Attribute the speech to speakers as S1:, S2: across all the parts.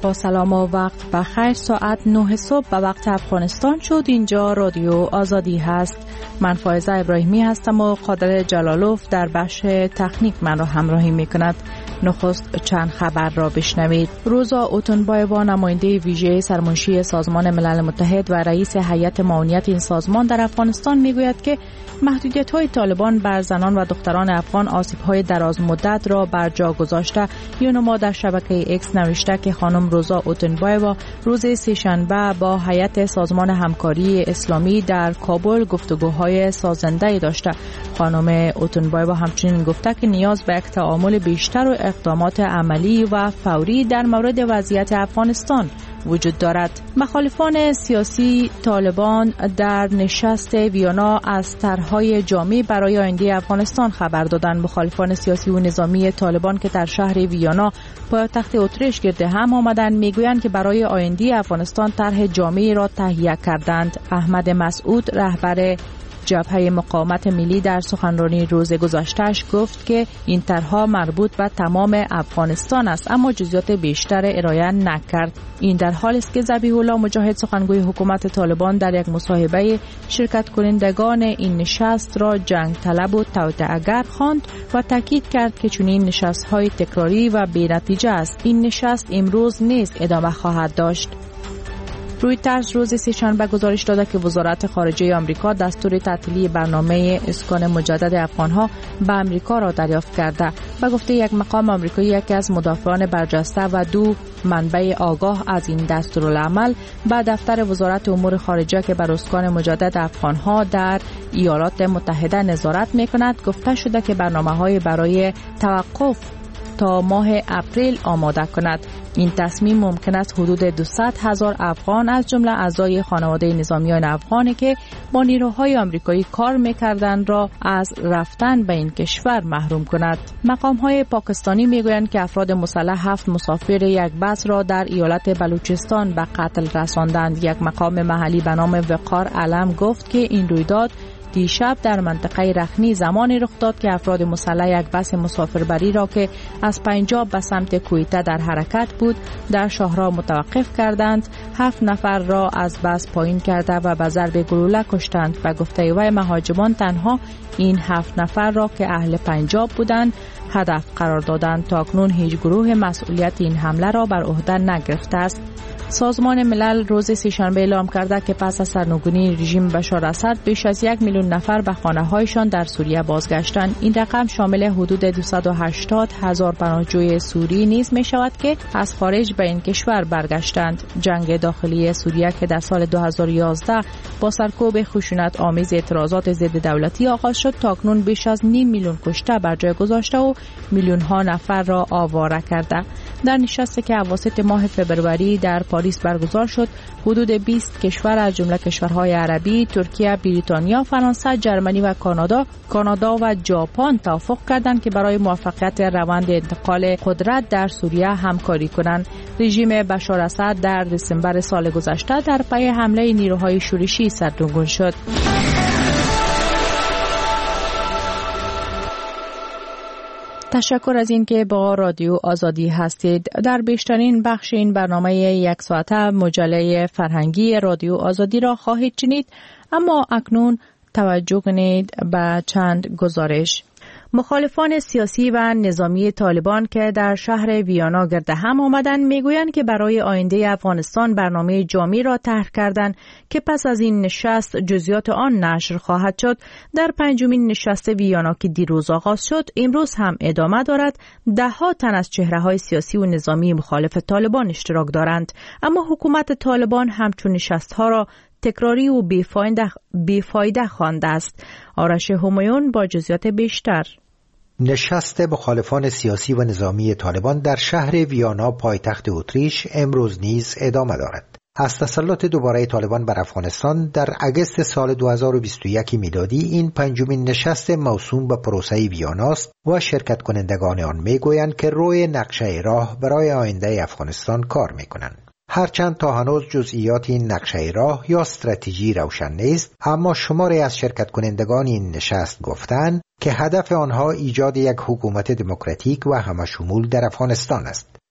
S1: با سلام و وقت بخیر. ساعت 9 صبح به وقت افغانستان شد. اینجا رادیو آزادی هست. من فائزه ابراهیمی هستم و قادر جلالوف در بخش تکنیک من را همراهی می کند. نخست چند خبر را بشنوید. روزا اوتنبایوا، نماینده ویژه سرمنشی سازمان ملل متحد و رئیس هیئت معاونیت این سازمان در افغانستان میگوید که محدودیت‌های طالبان بر زنان و دختران افغان آسیب‌های دراز مدت را بر جا گذاشته. یونما در شبکه اکس نوشته که خانم روزا اوتنبایوا روز سه‌شنبه با هیئت سازمان همکاری اسلامی در کابل گفتگوهای سازنده‌ای داشته. خانم اوتنبایوا همچنین گفته که نیاز به یک تعامل بیشتر و اقدامات عملی و فوری در مورد وضعیت افغانستان وجود دارد. مخالفان سیاسی طالبان در نشست ویانا از طرح‌های جامع برای آینده افغانستان خبر دادند. مخالفان سیاسی و نظامی طالبان که در شهر ویانا پایتخت اتریش گرد هم آمدند میگویند که برای آینده افغانستان طرح جامعی را تهیه کردند. احمد مسعود، رهبر جبهه مقاومت ملی، در سخنرانی روز گذشته‌اش گفت که این طرح‌ها مربوط به تمام افغانستان است، اما جزئیات بیشتر ارائه نکرد. این در حالی است که ذبیح الله مجاهد، سخنگوی حکومت طالبان، در یک مصاحبه شرکت کنندگان این نشست را جنگ طلب و توطئه‌گر خواند و تاکید کرد که چنین نشست‌های تکراری و بی‌نتیجه است. این نشست امروز نیز ادامه خواهد داشت. رویترز روز سه‌شنبه گزارش داده که وزارت خارجه آمریکا دستور تعطیلی برنامه اسکان مجدد افغانها به آمریکا را دریافت کرده. به گفته یک مقام آمریکایی، یکی از مدافعان برجسته و دو منبع آگاه از این دستورالعمل به دفتر وزارت امور خارجه که بر اسکان مجدد افغانها در ایالات متحده نظارت می‌کند گفته شده که برنامه‌های برای توقف تا ماه اپریل آماده کند. این تصمیم ممکن است حدود 200,000 افغان از جمله اعضای خانواده نظامیان افغانی که با نیروهای آمریکایی کار می‌کردند را از رفتن به این کشور محروم کند. مقام‌های پاکستانی می‌گویند که افراد مسلح 7 مسافر یک بس را در ایالت بلوچستان به قتل رساندند. یک مقام محلی به نام وقار علم گفت که این رویداد دیشب در منطقه رخنی زمانی رخ داد که افراد مسلح یک بس مسافربری را که از پنجاب به سمت کویته در حرکت بود در شاهراه متوقف کردند. 7 نفر را از بس پایین کرده و به ضرب گلوله کشتند. و گفته وی مهاجمان تنها این 7 نفر را که اهل پنجاب بودند هدف قرار دادند. تاکنون هیچ گروه مسئولیت این حمله را بر عهده نگرفته است. سازمان ملل روز سه‌شنبه اعلام کرده که پس از سرنگونی رژیم بشار اسد بیش از 1 میلیون نفر به خانه‌هایشان در سوریه بازگشتند. این رقم شامل حدود 280,000 پناهجوی سوری نیز می شود که از خارج به این کشور برگشتند. جنگ داخلی سوریه که در سال 2011 با سرکوب خشونت آمیز اعتراضات ضد دولتی آغاز شد تاکنون بیش از نیم میلیون کشته بر جای گذاشته و میلیون ها نفر را آواره کرده. در نشستی که اواسط ماه فوریه در پاریس برگزار شد، حدود 20 کشور از جمله کشورهای عربی، ترکیه، بریتانیا، فرانسه، جرمنی و کانادا و ژاپن توافق کردند که برای موفقیت روند انتقال قدرت در سوریه همکاری کنند. رژیم بشار اسد در دسامبر سال گذشته در پی حمله نیروهای شورشی سرنگون شد. تشکر از این که با رادیو آزادی هستید. در بیشترین بخش این برنامه یک ساعته مجله فرهنگی رادیو آزادی را خواهید شنید، اما اکنون توجه کنید به چند گزارش. مخالفان سیاسی و نظامی طالبان که در شهر ویانا گرد هم آمدند میگویند که برای آینده افغانستان برنامه جامعی را طرح کردند که پس از این نشست جزئیات آن نشر خواهد شد. در 5مین نشست ویانا که دیروز آغاز شد امروز هم ادامه دارد. 10 تن از چهره‌های سیاسی و نظامی مخالف طالبان اشتراک دارند، اما حکومت طالبان همچون نشست‌ها را تکراری و بیفایده خوانده است. آرش همایون با جزئیات بیشتر.
S2: نشست مخالفان سیاسی و نظامی طالبان در شهر ویانا پایتخت اتریش امروز نیز ادامه دارد. از تسلط دوباره طالبان بر افغانستان در اگست سال 2021 میلادی این 5مین نشست موسوم به پروسه ویانا است و شرکت کنندگان آن میگویند که روی نقشه راه برای آینده افغانستان کار میکنند. هرچند تا هنوز جزئیات این نقشه راه یا استراتژی روشن نیست، اما شماری از شرکت کنندگان این نشست گفتند که هدف آنها ایجاد یک حکومت دموکراتیک و همشمول در افغانستان است.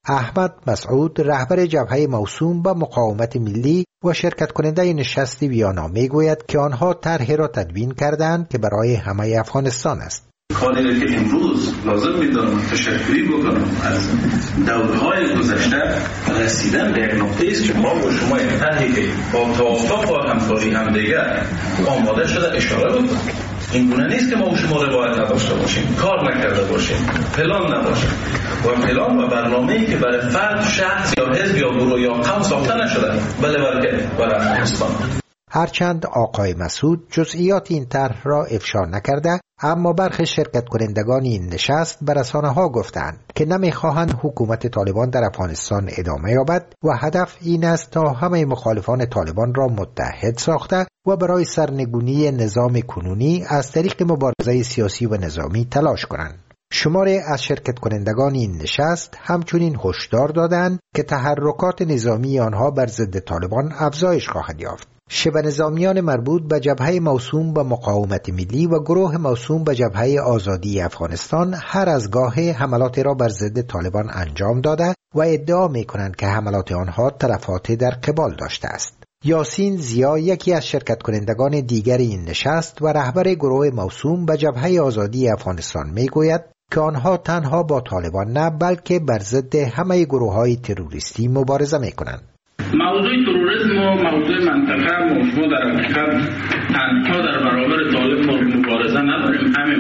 S2: احمد مسعود رهبر جبهه موسوم به مقاومت ملی و شرکت کننده نشست ویانا میگوید که آنها طرحی را تدوین کردند که برای همه افغانستان است.
S3: کاری که امروز لازم می‌دانم تشکری بکنم از دورهای گذشته رسیدن به یک نقطه است که ما و شما یک طرحی که با توافق و همکاری همدیگر آماده شده اشاره بکنیم. این گونه نیست که ما و شما روایت نداشته باشیم، کار نکرده باشیم، پلان نباشه و پلان و برنامه‌ای که برای فرد، شخص یا حزب یا گروه یا قوم ساخته نشده، بلکه برای افغانستان.
S2: هرچند آقای مسعود جزئیات این طرح را افشا نکرده، اما برخی شرکت کنندگان این نشست به رسانه‌ها گفتند که نمی‌خواهند حکومت طالبان در افغانستان ادامه یابد و هدف این است تا همه مخالفان طالبان را متحد ساخته و برای سرنگونی نظام کنونی از طریق مبارزه سیاسی و نظامی تلاش کنند. شماری از شرکت کنندگان این نشست همچنین هشدار دادند که تحرکات نظامی آنها بر ضد طالبان افزایش خواهد یافت. شبه نظامیان مربوط به جبهه موسوم به مقاومت ملی و گروه موسوم به جبهه آزادی افغانستان هر از گاه حملات را بر ضد طالبان انجام داده و ادعا می‌کنند که حملات آنها تلفات در قبال داشته است. یاسین زیا یکی از شرکت کنندگان دیگر این نشست و رهبر گروه موسوم به جبهه آزادی افغانستان میگوید که آنها تنها با طالبان نه بلکه بر ضد همه گروه‌های تروریستی مبارزه می‌کنند.
S4: موضوع تروریسم و موضوع منطقه ما در حقیقت تنها در برابر طالب مبارزه نداریم، همه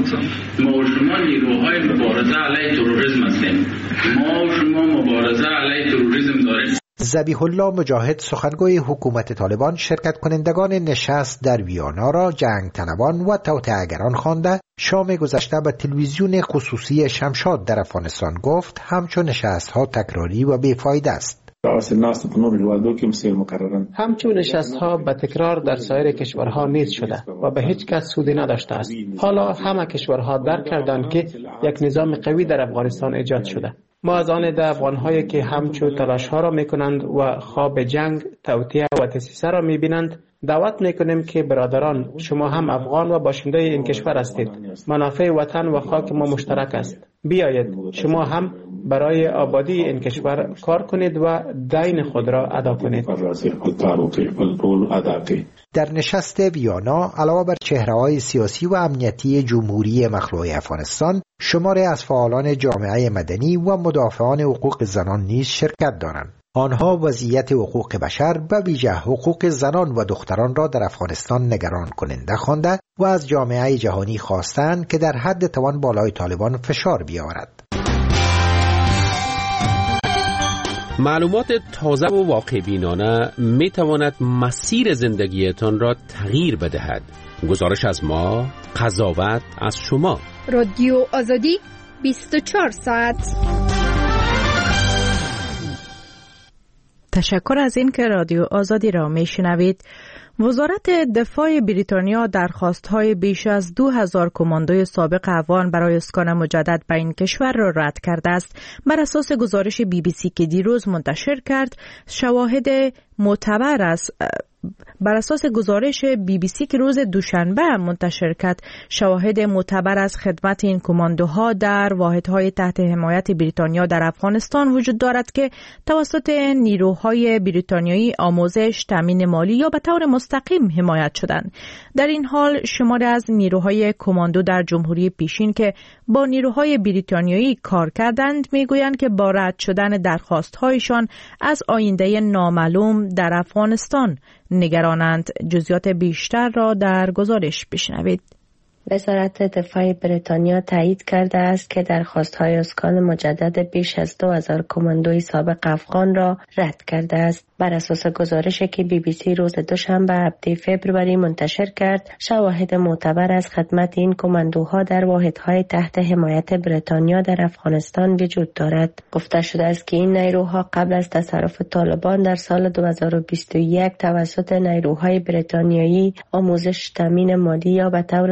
S4: ما و شما نیروهای مبارزه علیه تروریسم هستیم. ما و شما مبارزه علیه تروریسم داریم.
S2: ذبیح الله مجاهد سخنگوی حکومت طالبان شرکت کنندگان نشست در ویانا را جنگ طلبان و توطئه‌گران خوانده شام گذشته به تلویزیون خصوصی شمشاد در افغانستان گفت همچون نشست‌ها تکراری و بیفایده است.
S5: همچون نشست‌ها به تکرار در سایر کشورها نیز شده و به هیچ کس سودی نداشته است. حالا همه کشورها درک کردند که یک نظام قوی در افغانستان ایجاد شده. ما از آن ده افغان‌هایی که همچون تلاش‌ها را می‌کنند و خواب جنگ، توطئه و دسیسه را می‌بینند دعوت می‌کنیم که برادران شما هم افغان و باشنده این کشور هستید. منافع وطن و خاک ما مشترک است. بیایید شما هم برای آبادی این کشور کار کنید و دین خود را ادا کنید.
S2: در نشست ویانا علاوه بر چهره‌های سیاسی و امنیتی جمهوری مخلوع افغانستان، شماری از فعالان جامعه مدنی و مدافعان حقوق زنان نیز شرکت دارند. آنها وضعیت حقوق بشر و ویژه حقوق زنان و دختران را در افغانستان نگران کننده خوانده و از جامعه جهانی خواستند که در حد توان بالای طالبان فشار بیاورد.
S6: معلومات تازه و واقع بینانه می تواند مسیر زندگیتان را تغییر بدهد. گزارش از ما، قضاوت از شما.
S7: رادیو آزادی 24 ساعت.
S1: تشکر از این که رادیو آزادی را میشنوید. وزارت دفاع بریتانیا درخواست‌های بیش از 2000 کماندوی سابق افغان برای اسکان مجدد به این کشور را رد کرده است. بر اساس گزارش BBC که دیروز منتشر کرد، شواهد معتبر است. بر اساس گزارش BBC که روز دوشنبه منتشر کرد، شواهد معتبر از خدمت این کماندوها در واحدهای تحت حمایت بریتانیا در افغانستان وجود دارد که توسط نیروهای بریتانیایی آموزش، تامین مالی یا به طور مستقیم حمایت شدند. در این حال شماری از نیروهای کماندو در جمهوری پیشین که با نیروهای بریتانیایی کار کردند میگویند که با رد شدن درخواست‌هایشان از آینده نامعلوم در افغانستان نگرانند. جزئیات بیشتر را در گزارش بشنوید.
S8: وزارت دفاع بریتانیا تایید کرده است که درخواست‌های اسکان مجدد بیش از 2000 کماندوی سابق افغان را رد کرده است. بر اساس گزارشی که BBC روز دوشنبه 7 فوریه منتشر کرد، شواهد معتبر از خدمت این کماندوها در واحدهای تحت حمایت بریتانیا در افغانستان وجود دارد. گفته شده است که این نیروها قبل از تصرف طالبان در سال 2021 توسط نیروهای بریتانیایی آموزش، تامین مالی یا به طور مستقیم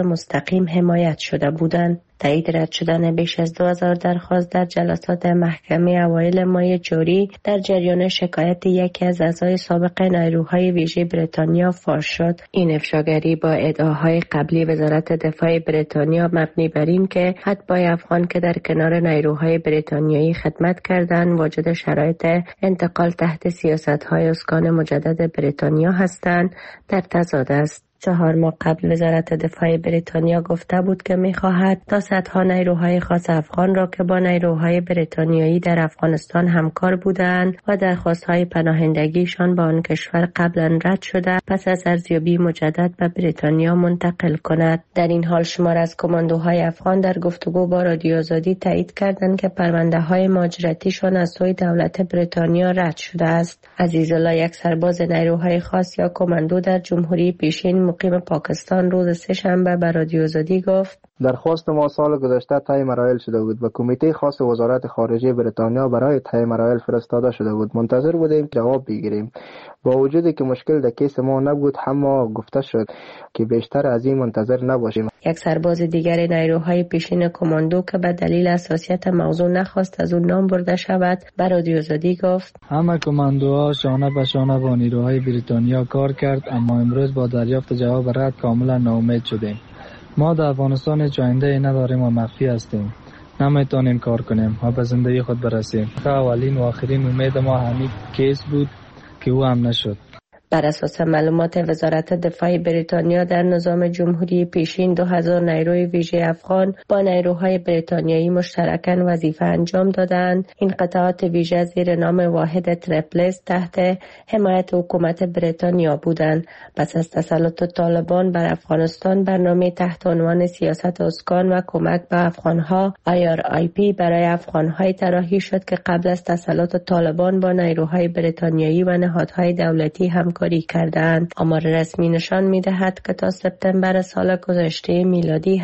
S8: مستقیم حمایت شده بودند. تایید رد شدن بیش از 2000 درخواست در جلسات محکمه اوایل ماه جاری در جریان شکایت یکی از اعضای سابق نیروهای ویژه بریتانیا فاش شد. این افشاگری با ادعاهای قبلی وزارت دفاع بریتانیا مبنی بر این که اتباع افغان که در کنار نیروهای بریتانیایی خدمت کردند واجد شرایط انتقال تحت سیاست‌های اسکان مجدد بریتانیا هستند در تضاد است. 4 ماه قبل وزارت دفاع بریتانیا گفته بود که می‌خواهد تا صدها نیروهای خاص افغان را که با نیروهای بریتانیایی در افغانستان همکار بودند و درخواست‌های پناهندگیشان با آن کشور قبلا رد شده پس از ارزیابی مجدد به بریتانیا منتقل کند. در این حال شمار از کماندوهای افغان در گفتگو با رادیو آزادی تایید کردند که پرونده‌های مهاجرتیشان از سوی دولت بریتانیا رد شده است. عزیزالله، یک سرباز نیروهای خاص یا کماندو در جمهوری پیشین مقیم پاکستان، روز سه‌شنبه به رادیو آزادی گفت:
S9: درخواست ما سال گذشته طی مراحل شده بود و کمیته خاص وزارت خارجه بریتانیا برای طی مراحل فرستاده شده بود. منتظر بودیم جواب بگیریم. با وجودی که مشکل در کیس ما نبود، اما گفته شد که بیشتر از این منتظر نباشیم.
S8: یک سرباز دیگر نیروهای پیشین کماندو که به دلیل حساسیت موضوع نخواست از اون نام برده شود به رادیو آزادی گفت:
S10: همه کماندوها شانه به شانه با نیروهای بریتانیا کار کرد، اما امروز با دریافت جواب رد کاملا ناامید شدیم. ما در افغانستان هیچ آینده نداریم و مخفی هستیم. نمیتونیم کار کنیم و به زندگی خود برسیم. اولین و آخرین امید ما همین کیس بود که او هم نشد.
S8: بر اساس معلومات وزارت دفاع بریتانیا در نظام جمهوری پیشین 2000 نیروی ویژه افغان با نیروهای بریتانیایی مشترکاً وظیفه انجام دادند. این قطعات ویژه زیر نام واحد تریپلس تحت حمایت حکومت بریتانیا بودند. پس از تسلط طالبان بر افغانستان، برنامه تحت عنوان سیاست اسکان و کمک به افغانها IRIP برای افغانهای طراحی شد که قبل از تسلط طالبان با نیروهای بریتانیایی و نهادهای دولتی همکاری کردند. آمار رسمی نشان می‌دهد که تا سپتامبر سال گذشته میلادی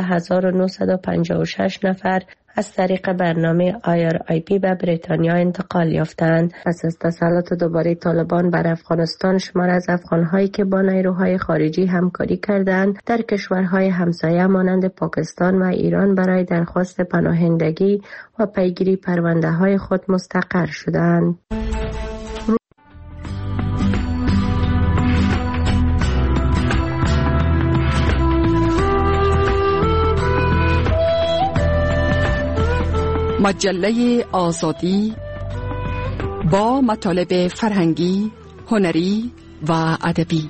S8: 17956 نفر از طریق برنامه IRIP به بریتانیا انتقال یافتند. پس از تسلط دوباره طالبان بر افغانستان، شمار از افغان‌هایی که با نیروهای خارجی همکاری کردند در کشورهای همسایه مانند پاکستان و ایران برای درخواست پناهندگی و پیگیری پرونده‌های خود مستقر شدند.
S11: مجله آزادی با مطالب فرهنگی، هنری و ادبی.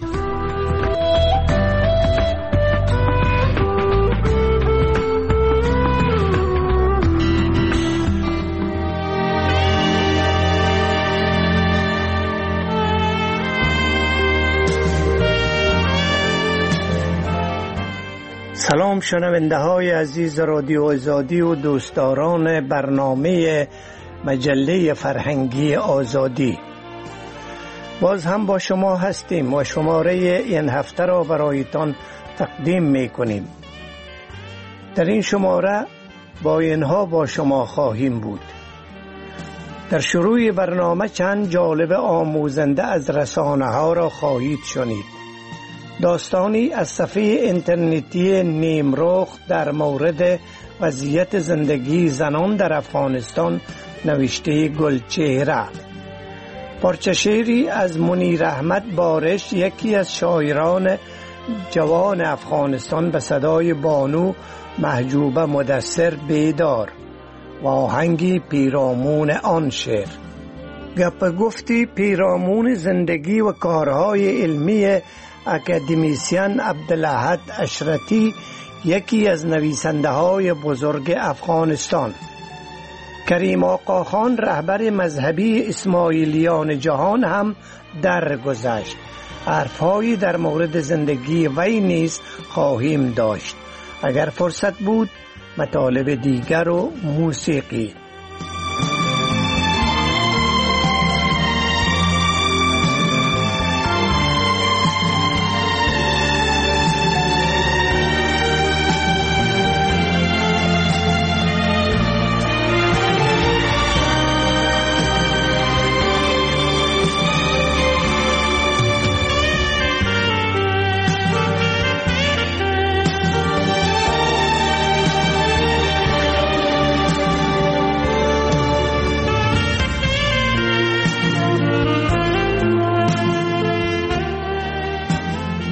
S12: سلام شنونده های عزیز رادیو آزادی و دوستداران برنامه مجله فرهنگی آزادی. باز هم با شما هستیم و شماره این هفته را برایتان تقدیم می کنیم. در این شماره با اینها با شما خواهیم بود. در شروع برنامه چند جالب آموزنده از رسانه ها را خواهید شنید. داستانی از صفحه اینترنتی نیمرخ در مورد وضعیت زندگی زنان در افغانستان نوشته گلچهره. پارچه شعری از منیر احمد بارش، یکی از شاعران جوان افغانستان، به صدای بانو محجوبه مدثر بیدار و آهنگی پیرامون آن شعر. گپ گفتی پیرامون زندگی و کارهای علمی اکادمیسین عبدالاحد اشرتی، یکی از نویسنده های بزرگ افغانستان. کریم آقاخان، رهبر مذهبی اسماعیلیان جهان، هم درگذشت. حرفهایی در مورد زندگی وی نیز خواهیم داشت. اگر فرصت بود مطالب دیگر و موسیقی.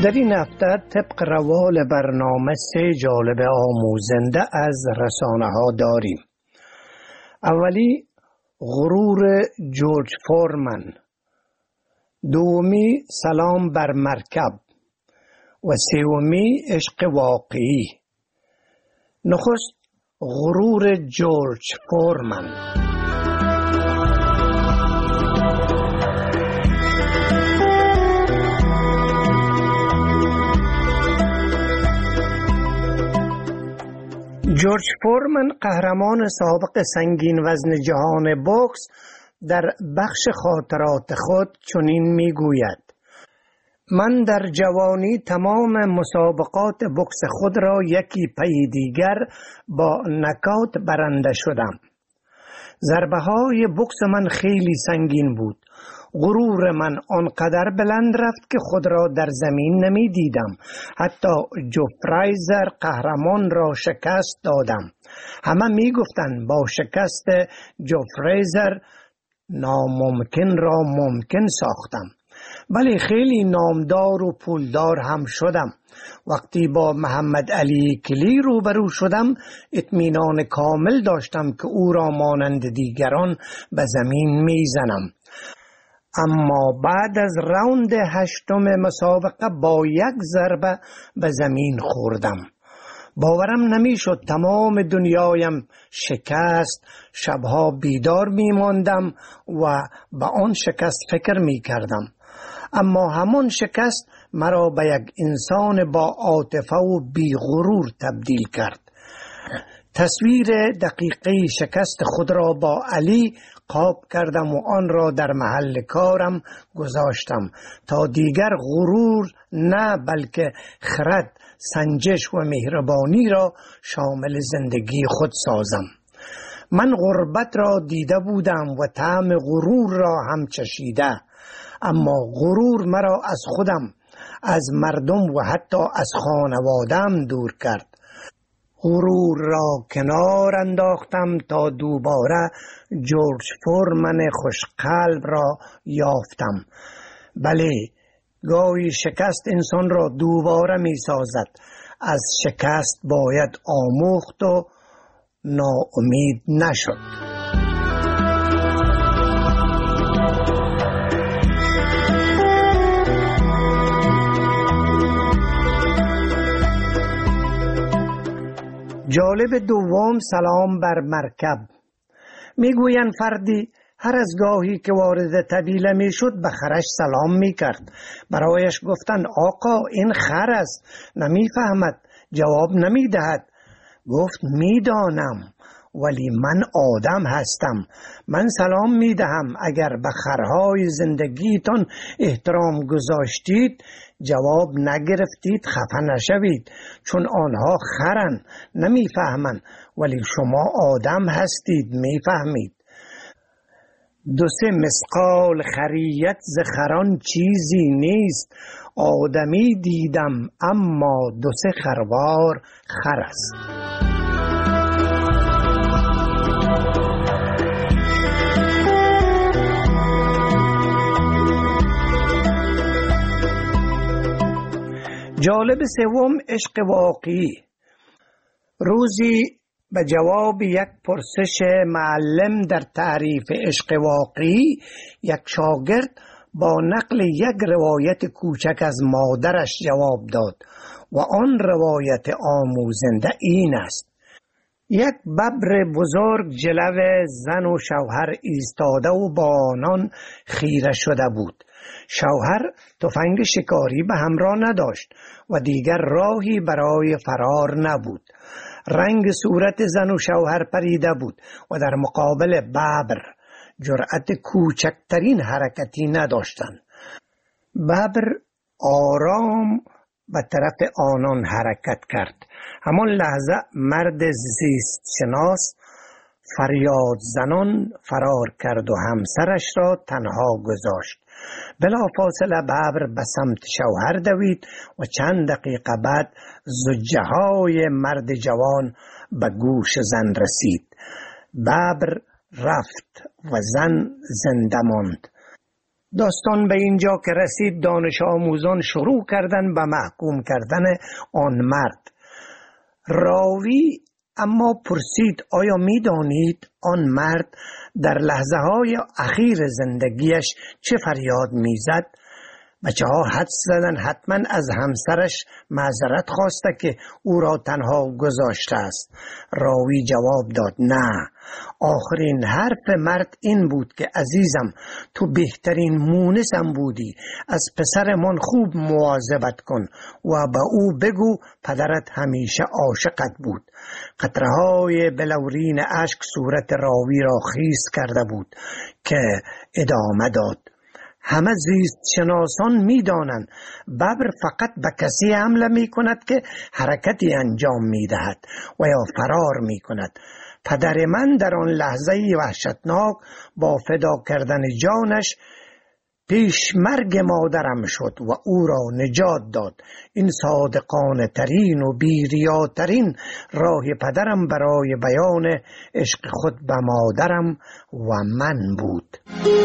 S12: در این هفته طبق روال برنامه 3 جالب آموزنده از رسانه ها داریم. اولی غرور جورج فورمن، دومی سلام بر مرکب و سومی عشق واقعی. نخست غرور جورج فورمن. جورج فورمن قهرمان سابق سنگین وزن جهان بوکس در بخش خاطرات خود چنین میگوید: من در جوانی تمام مسابقات بوکس خود را یکی پی دیگر با نکات برنده شدم. ضربه های بوکس من خیلی سنگین بود. غرور من آنقدر بلند رفت که خود را در زمین نمی دیدم. حتی جو فرایزر قهرمان را شکست دادم. همه می گفتند با شکست جو فرایزر ناممکن را ممکن ساختم. ولی خیلی نامدار و پولدار هم شدم. وقتی با محمد علی کلی روبرو شدم اطمینان کامل داشتم که او را مانند دیگران به زمین می زنم. اما بعد از راوند 8 مسابقه با یک ضربه به زمین خوردم. باورم نمیشد تمام دنیایم شکست. شبها بیدار میماندم و به آن شکست فکر میکردم. اما همون شکست مرا به یک انسان با عاطفه و بی غرور تبدیل کرد. تصویر دقیقه شکست خود را با علی قاب کردم و آن را در محل کارم گذاشتم تا دیگر غرور نه بلکه خرد، سنجش و مهربانی را شامل زندگی خود سازم. من غربت را دیده بودم و طعم غرور را هم چشیده، اما غرور مرا از خودم، از مردم و حتی از خانوادم دور کرد. غرور را کنار انداختم تا دوباره جورج فورمن خوشقلب را یافتم. بله، گاهی شکست انسان را دوباره می سازد. از شکست باید آموخت و ناامید نشد. جالب دوم سلام بر مرکب. میگویند فردی هر از گاهی که وارد طویله میشد به خرش سلام میکرد. برایش گفتند آقا این خر است، نمیفهمد، جواب نمیدهد. گفت میدانم، ولی من آدم هستم. من سلام میدهم. اگر به خرهای زندگیتان احترام گذاشتید، جواب نگرفتید، خفه نشوید، چون آنها خرن، نمیفهمند، ولی شما آدم هستید، میفهمید. 2-3 مثقال خریت ز خران چیزی نیست. آدمی دیدم اما 2-3 خروار خر است. جالب سوم عشق واقعی. روزی به جواب یک پرسش معلم در تعریف عشق واقعی، یک شاگرد با نقل یک روایت کوچک از مادرش جواب داد و آن روایت آموزنده این است: یک ببر بزرگ جلو زن و شوهر ایستاده و با آنان خیره شده بود. شوهر تفنگ شکاری به همراه نداشت و دیگر راهی برای فرار نبود. رنگ صورت زن و شوهر پریده بود و در مقابل ببر جرأت کوچکترین حرکتی نداشتند. ببر آرام به طرف آنان حرکت کرد. همان لحظه مرد زیست شناس فریاد زنان فرار کرد و همسرش را تنها گذاشت. بلافاصله ببر به سمت شوهر دوید و چند دقیقه بعد زجه های مرد جوان به گوش زن رسید. ببر رفت و زن زنده ماند. داستان به اینجا که رسید دانش آموزان شروع کردن به محکوم کردن آن مرد. راوی اما پرسید آیا می دانید آن مرد در لحظه های اخیر زندگیش چه فریاد می زد؟ بچه ها حدس زدن حتما از همسرش معذرت خواسته که او را تنها گذاشته است. راوی جواب داد نه، آخرین حرف مرد این بود که عزیزم تو بهترین مونسم بودی، از پسرمان خوب مواظبت کن و به او بگو پدرت همیشه عاشقت بود. قطره‌های بلورین اشک صورت راوی را خیس کرده بود که ادامه داد. همه زیست شناسان می دانند ببر فقط به کسی حمله می کند که حرکتی انجام می دهد و یا فرار می کند. پدر من در آن لحظه وحشتناک با فدا کردن جانش پیش مرگ مادرم شد و او را نجات داد. این صادقانه ترین و بیریاترین راه پدرم برای بیان عشق خود به مادرم و من بود.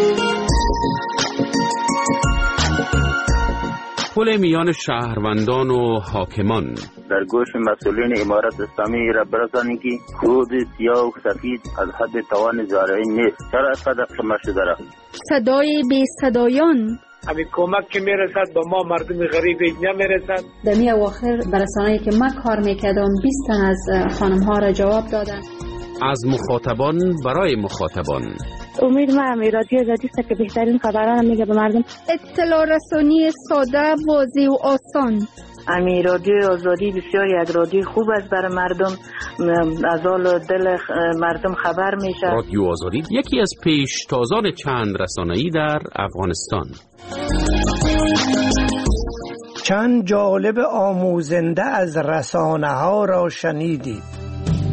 S6: پل میان شهروندان و حاکمان.
S13: در گوش مسئولین امارت اسلامی را برسانید که خود سیاه و سفید از حد توان زارعین نیست. چرا صدق شما شده را؟
S7: صدای بی صدایان.
S14: همین کمک که میرسد به ما مردم غریب نمیرسد.
S15: در می اواخر برسانه‌ای که من کار میکردم 20 تن از خانم ها را جواب دادن.
S6: از مخاطبان برای مخاطبان.
S16: امید من رادیو آزادی است که بهترین خبران میگه به مردم.
S7: اطلاع رسانی ساده، واضح و آسان.
S17: رادیو آزادی بسیاری از رادیو خوب است برای مردم، از حال دل مردم خبر میشه.
S6: رادیو آزادی یکی از پیشتازان چند رسانه‌ای در افغانستان.
S12: چند جالب آموزنده از رسانه ها را شنیدید.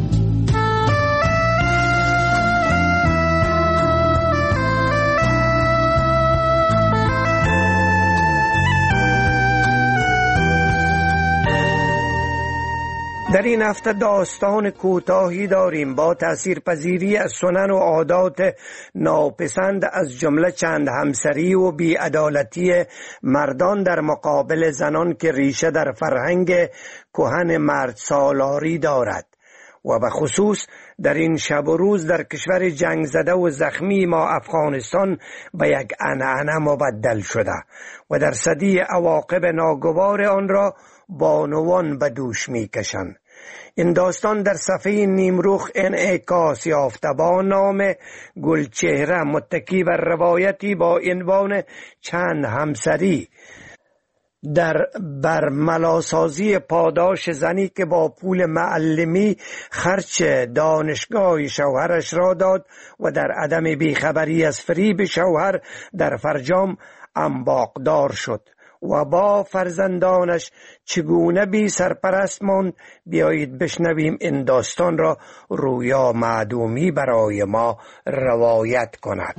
S12: در این هفته داستان کوتاهی داریم با تاثیرپذیری از سنن و عادات ناپسند از جمله چند همسری و بی‌عدالتی مردان در مقابل زنان که ریشه در فرهنگ کهن مرد سالاری دارد و به خصوص در این شب و روز در کشور جنگ زده و زخمی ما افغانستان به یک عنعنه مبدل شده و در صدی عواقب ناگوار آن را بانوان به دوش می کشند. این داستان در صفحه نیمروخ انعکاس یافته با نام گلچهره، متکی بر روایتی با عنوان چند همسری در برملاسازی پاداش زنی که با پول معلمی خرچ دانشگاه شوهرش را داد و در عدم بیخبری از فریب شوهر در فرجام انباقدار شد و با فرزندانش چگونه بی سرپرست ماند. بیایید بشنویم این داستان را رویا معدومی برای ما روایت کند.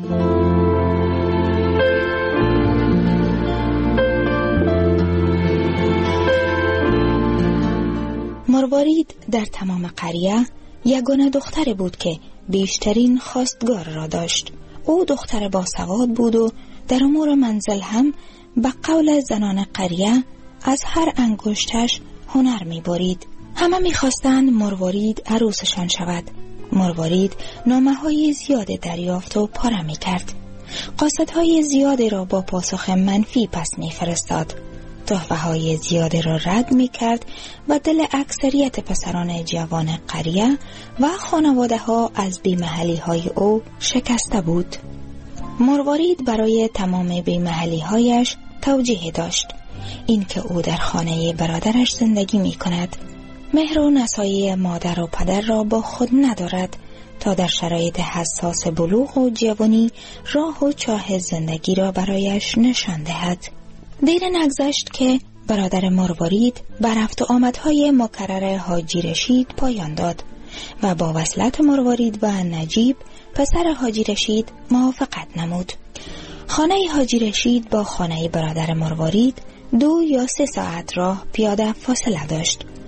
S18: مروارید در تمام قریه یگانه دختر بود که بیشترین خواستگار را داشت. او دختر باسواد بود و در امور منزل هم به قول زنان قریه از هر انگشتش هنر می‌برید. همه می‌خواستند مروارید عروسشان شود. مروارید نامه‌های زیاد دریافت و پاره می‌کرد. قاصدهای زیادی را با پاسخ منفی پس می‌فرستاد. تحفه‌های زیادی را رد می‌کرد و دل اکثریت پسران جوان قریه و خانواده‌ها از بی‌محلی‌های او شکسته بود. مروارید برای تمام بی‌محلی‌هایش توجیه داشت، این که او در خانه برادرش زندگی می کند، مهر و نصایح مادر و پدر را با خود ندارد تا در شرایط حساس بلوغ و جوانی راه و چاه زندگی را برایش نشان دهد. دیر نگذشت که برادر مروارید بر رفت و آمدهای مکرر حاجی رشید پایان داد و با وصلت مروارید و نجیب پسر حاجی رشید موافقت نمود. خانه حاجی رشید با خانه برادر مروارید 2 یا 3 ساعت راه پیاده فاصله داشت.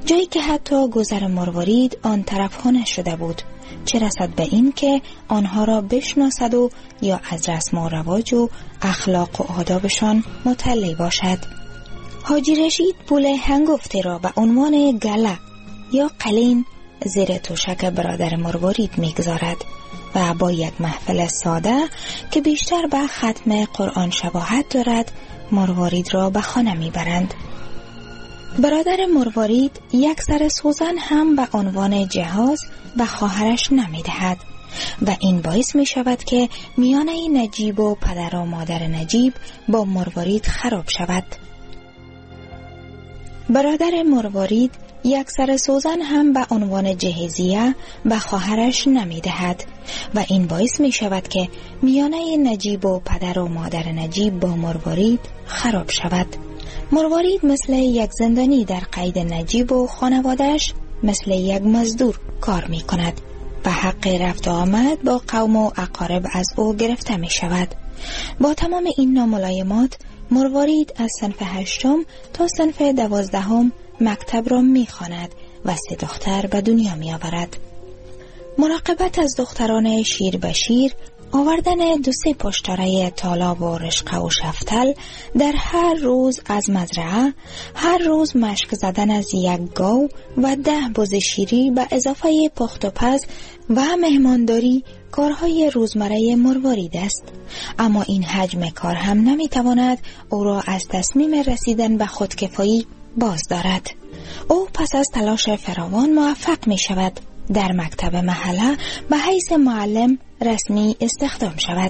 S18: جایی که حتی گذر مروارید آن طرف ها نشده بود، چه رسد به این که آنها را بشناسد و یا از رسم و رواج و اخلاق و آدابشان مطلع باشد. حاجی رشید پول هنگفته را به عنوان گله یا قلین زیر توشک برادر مروارید میگذارد و با یک محفل ساده که بیشتر به ختم قرآن شباهت دارد مروارید را به خانه میبرند. برادر مروارید یک سر سوزن هم به عنوان جهاز به خواهرش نمیدهد و این باعث می شود که میانه نجیب و پدر و مادر نجیب با مروارید خراب شود. برادر مروارید یک سر سوزن هم به عنوان جهیزیه به خواهرش نمیدهد و این باعث می شود که میانه نجیب و پدر و مادر نجیب با مروارید خراب شود. مروارید مثل یک زندانی در قید نجیب و خانوادهش مثل یک مزدور کار می کند و حق رفت و آمد با قوم و اقارب از او گرفته می شود. با تمام این ناملایمات مروارید از صنف 8 تا صنف 12 مکتب را می خواند و 3 دختر به دنیا می آورد. مراقبت از دختران شیر به شیر، آوردن 2-3 پشتاره طالاب و رشقه و شفتل در هر روز از مزرعه، هر روز مشک زدن از 1 گاو و 10 بز شیری به اضافه پخت و پز و مهمانداری کارهای روزمره مروارید است. اما این حجم کار هم نمیتواند او را از تصمیم رسیدن به خودکفایی باز دارد. او پس از تلاش فراوان موفق می شود در مکتب محله به حیث معلم رسمی استخدام شود.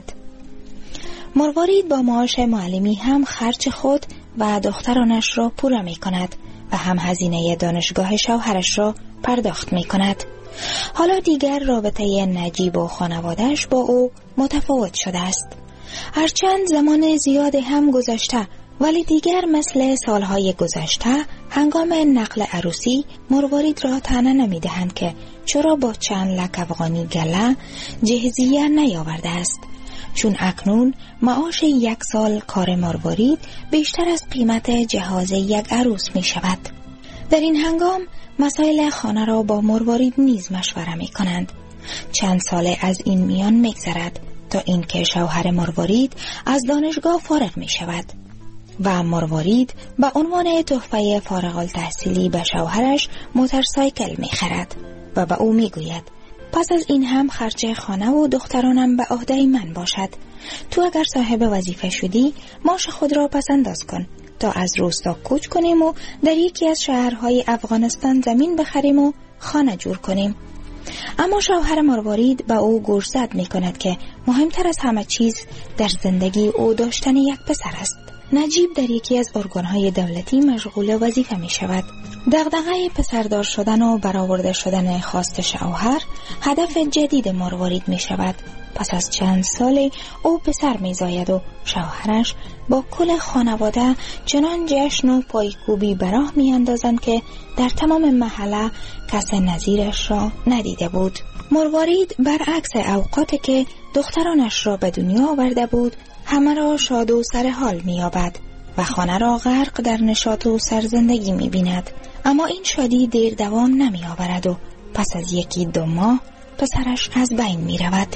S18: مروارید با معاش معلمی هم خرج خود و دخترانش را پوره می کند و هم هزینه دانشگاه شوهرش را پرداخت می کند. حالا دیگر رابطه نجیب و خانوادهش با او متفاوت شده است. هرچند زمان زیاد هم گذشته، ولی دیگر مثل سالهای گذشته هنگام نقل عروسی مروارید را طعنه نمی دهند که چرا با چند لک افغانی گله جهیزیه نیاورده است، چون اکنون معاش 1 سال کار مروارید بیشتر از قیمت جهاز یک عروس می شود. در این هنگام مسائل خانه را با مروارید نیز مشوره می کنند. چند ساله از این میان می گذرد تا اینکه شوهر مروارید از دانشگاه فارغ می شود و مروارید به عنوان تحفه فارغ التحصیلی به شوهرش موتورسایکل می خرد و به او می گوید پس از این هم خرج خانه و دخترانم به عهده من باشد. تو اگر صاحب وظیفه شدی معاش خود را پس انداز کن تا از روستا کوچ کنیم و در یکی از شهرهای افغانستان زمین بخریم و خانه جور کنیم. اما شوهر مروارید به او گوش زد می کند که مهمتر از همه چیز در زندگی او داشتن یک پسر است. نجیب در یکی از ارگانهای دولتی مشغول وظیفه می شود. دغدغه پسردار شدن و برآورده شدن خواست شوهر هدف جدید مروارید می شود. پس از چند سال او پسر می زاید و شوهرش با کل خانواده چنان جشن و پایکوبی به راه می اندازند که در تمام محله کس نظیرش را ندیده بود. مروارید برعکس اوقاتی که دخترانش را به دنیا آورده بود همه را شاد و سرحال می یابد و خانه را غرق در نشاط و سرزندگی می بیند. اما این شادی دیر دوام نمی آورد و پس از 1-2 ماه پسرش از بین می رود.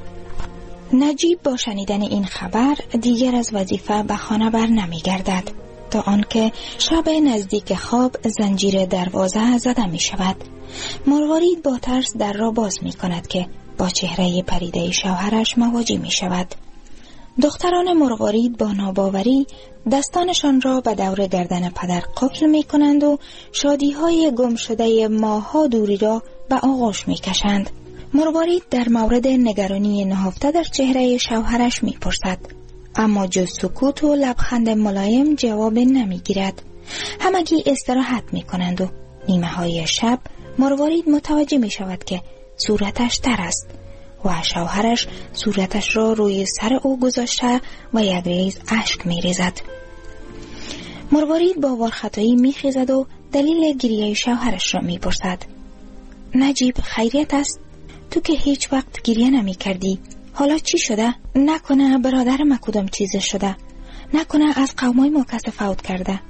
S18: نجیب با شنیدن این خبر دیگر از وظیفه به خانه بر نمی گردد تا آنکه شب نزدیک خواب زنجیر دروازه زده می شود. مروارید با ترس در را باز می کند که با چهره پریده شوهرش مواجه می شود. دختران مروارید با ناباوری دستانشان را به دور گردن پدر قفل می کنند و شادی‌های گم شده ماه‌ها دوری را به آغوش می کشند. مروارید در مورد نگرانی نهفته در چهره شوهرش می پرسد، اما جز سکوت و لبخند ملایم جواب نمی گیرد. همگی استراحت می کنند و نیمه های شب مروارید متوجه می شود که صورتش تر است و شوهرش صورتش را روی سر او گذاشته و یک ریز اشک می ریزد. مروارید با وارخطایی می خیزد و دلیل گریه شوهرش را می پرسد. نجیب خیریت است؟ تو که هیچ وقت گریه نمی کردی، حالا چی شده؟ نکنه برادر ما کدام چیز شده؟ نکنه از قومای ما کس فوت کرده؟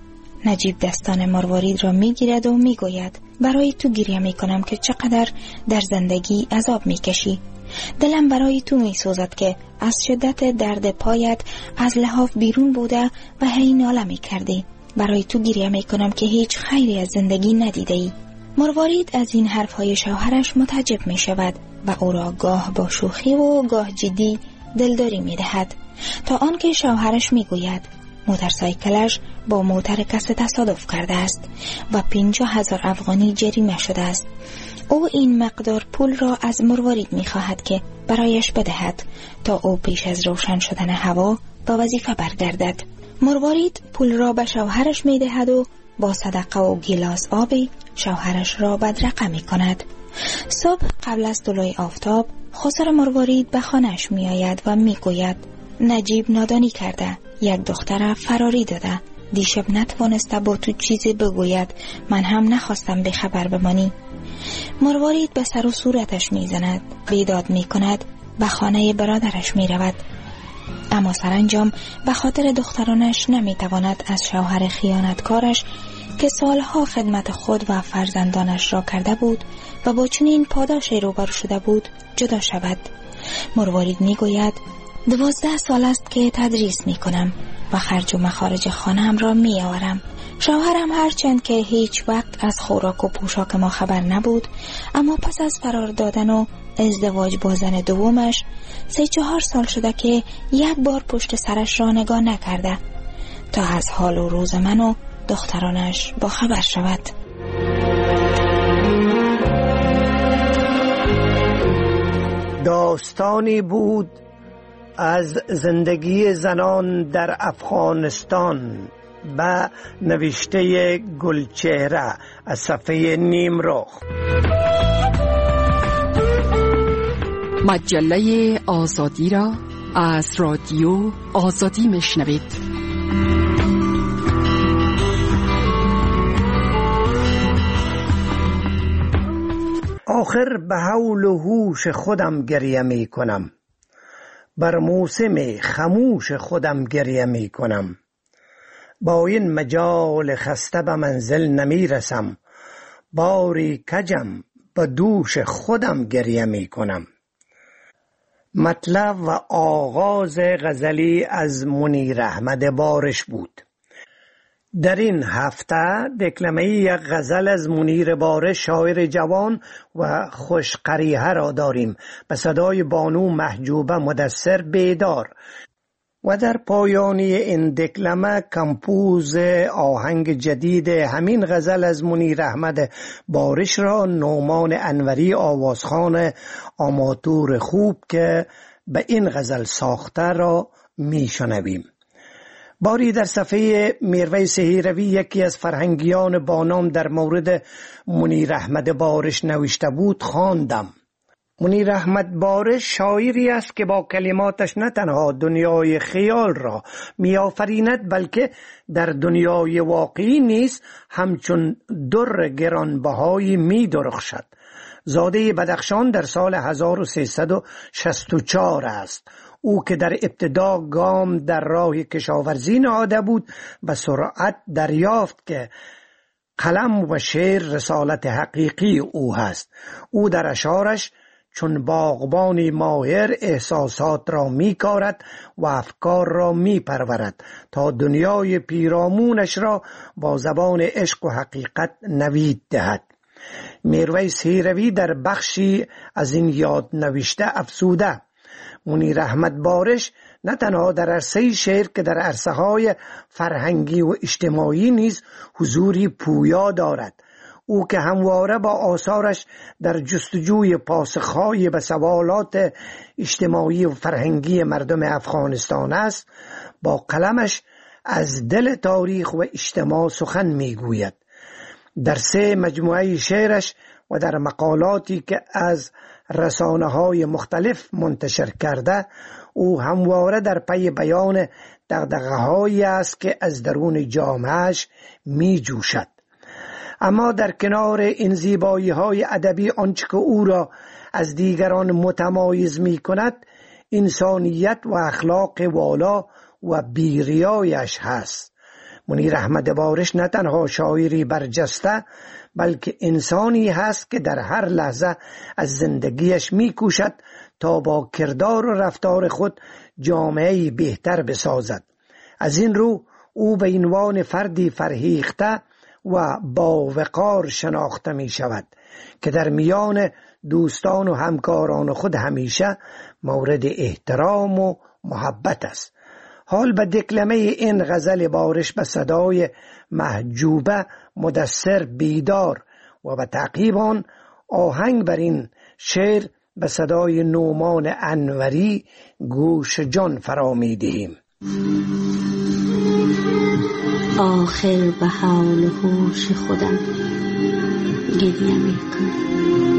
S18: نجیب دستان مروارید را میگیرد و میگوید برای تو گریه میکنم که چقدر در زندگی عذاب میکشی. دلم برای تو میسوزد که از شدت درد پایت از لحاف بیرون بوده و هی ناله میکردی. برای تو گریه میکنم که هیچ خیری از زندگی ندیده ای. مروارید از این حرفهای شوهرش متعجب میشود و او را گاه با شوخی و گاه جدی دلداری میدهد، تا آنکه شوهرش میگوید موتورسایکلش با موتر کسی تصادف کرده است و 50,000 افغانی جریمه شده است. او این مقدار پول را از مروارید میخواهد که برایش بدهد تا او پیش از روشن شدن هوا به وظیفه برگردد. مروارید پول را به شوهرش میدهد و با صدقه و گیلاس آبی شوهرش را بدرقه میکند. صبح قبل از طلوع آفتاب خسر مروارید به خانه‌اش میآید و میگوید نجیب نادانی کرده، یک دختر فراری داده، دیشب نتوانسته با تو چیزی بگوید، من هم نخواستم به خبر بمانی. مروارید به سر و صورتش میزند، بیداد میکند، به خانه برادرش میرود، اما سرانجام به خاطر دخترانش نمیتواند از شوهر خیانتکارش که سالها خدمت خود و فرزندانش را کرده بود و با چنین پاداشی روبرو شده بود جدا شود. مروارید میگوید 12 سال است که تدریس میکنم و خرج و مخارج خانه‌ام را میآورم. شوهرم هرچند که هیچ وقت از خوراک و پوشاک ما خبر نبود، اما پس از فرار دادن و ازدواج با زن دومش 3-4 سال شده که یک بار پشت سرش را نگاه نکرده تا از حال و روز من و دخترانش با خبر شود.
S12: داستانی بود از زندگی زنان در افغانستان به نوشته گلچهره از صفحه نیمرخ.
S11: مجله آزادی را از رادیو آزادی میشنوید.
S12: آخر به حول و هوش خودم گریه می کنم، بر موسم خموش خودم گریه می کنم. با این مجال خسته به منزل نمی رسم، باری کجم به دوش خودم گریه می کنم. مطلب و آغاز غزلی از منیر احمد بارش بود. در این هفته دکلمه یک غزل از منیر بارش شاعر جوان و خوشقریحه را داریم به صدای بانو محجوبه مدثر بیدار، و در پایانی این دکلمه کمپوز آهنگ جدید همین غزل از منیر احمد بارش را نومان انوری آوازخوان آماتور خوب که به این غزل ساخته را میشنویم. باری در صفحه میرویس هیروی یکی از فرهنگیان بانام در مورد منیر احمد بارش نوشته بود خواندم. منیر احمد بارش شاعری است که با کلماتش نه تنها دنیای خیال را میآفریند بلکه در دنیای واقعی نیز همچون در گرانبهایی میدرخشد. زاده بدخشان در سال 1364 است. او که در ابتدا گام در راه کشاورزی نهاده بود به سرعت دریافت که قلم و شعر رسالت حقیقی او هست. او در اشعارش چون باغبانی ماهر احساسات را می‌کارد و افکار را می‌پرورد تا دنیای پیرامونش را با زبان عشق و حقیقت نوید دهد. میرویس هیروی در بخشی از این یاد نوشته افزوده: منیر احمد بارش نه تنها در عرصه شعر که در عرصه‌های فرهنگی و اجتماعی نیز حضوری پویا دارد. او که همواره با آثارش در جستجوی پاسخ‌های به سوالات اجتماعی و فرهنگی مردم افغانستان است، با قلمش از دل تاریخ و اجتماع سخن می‌گوید. در 3 مجموعه شعرش و در مقالاتی که از رسانه‌های مختلف منتشر کرده، او همواره در پی بیان دغدغه‌هایی است که از درون جامعه‌اش می‌جوشد. اما در کنار این زیبایی‌های ادبی آنچه که او را از دیگران متمایز می‌کند انسانیت و اخلاق والا و بی‌ریایش هست. منیر احمد بارش نه تنها شاعری برجسته بلکه انسانی هست که در هر لحظه از زندگیش میکوشد تا با کردار و رفتار خود جامعه‌ای بهتر بسازد. از این رو او به عنوان فردی فرهیخته و با وقار شناخته می شود که در میان دوستان و همکاران خود همیشه مورد احترام و محبت است. حال به دکلمه این غزل بارش به صدای محجوبه مدثر بیدار و به تعقیب آن آهنگ بر این شعر به صدای نومان انوری گوش جان فرا می دهیم.
S19: آخر به حال و هوش خودم گریه می کنم.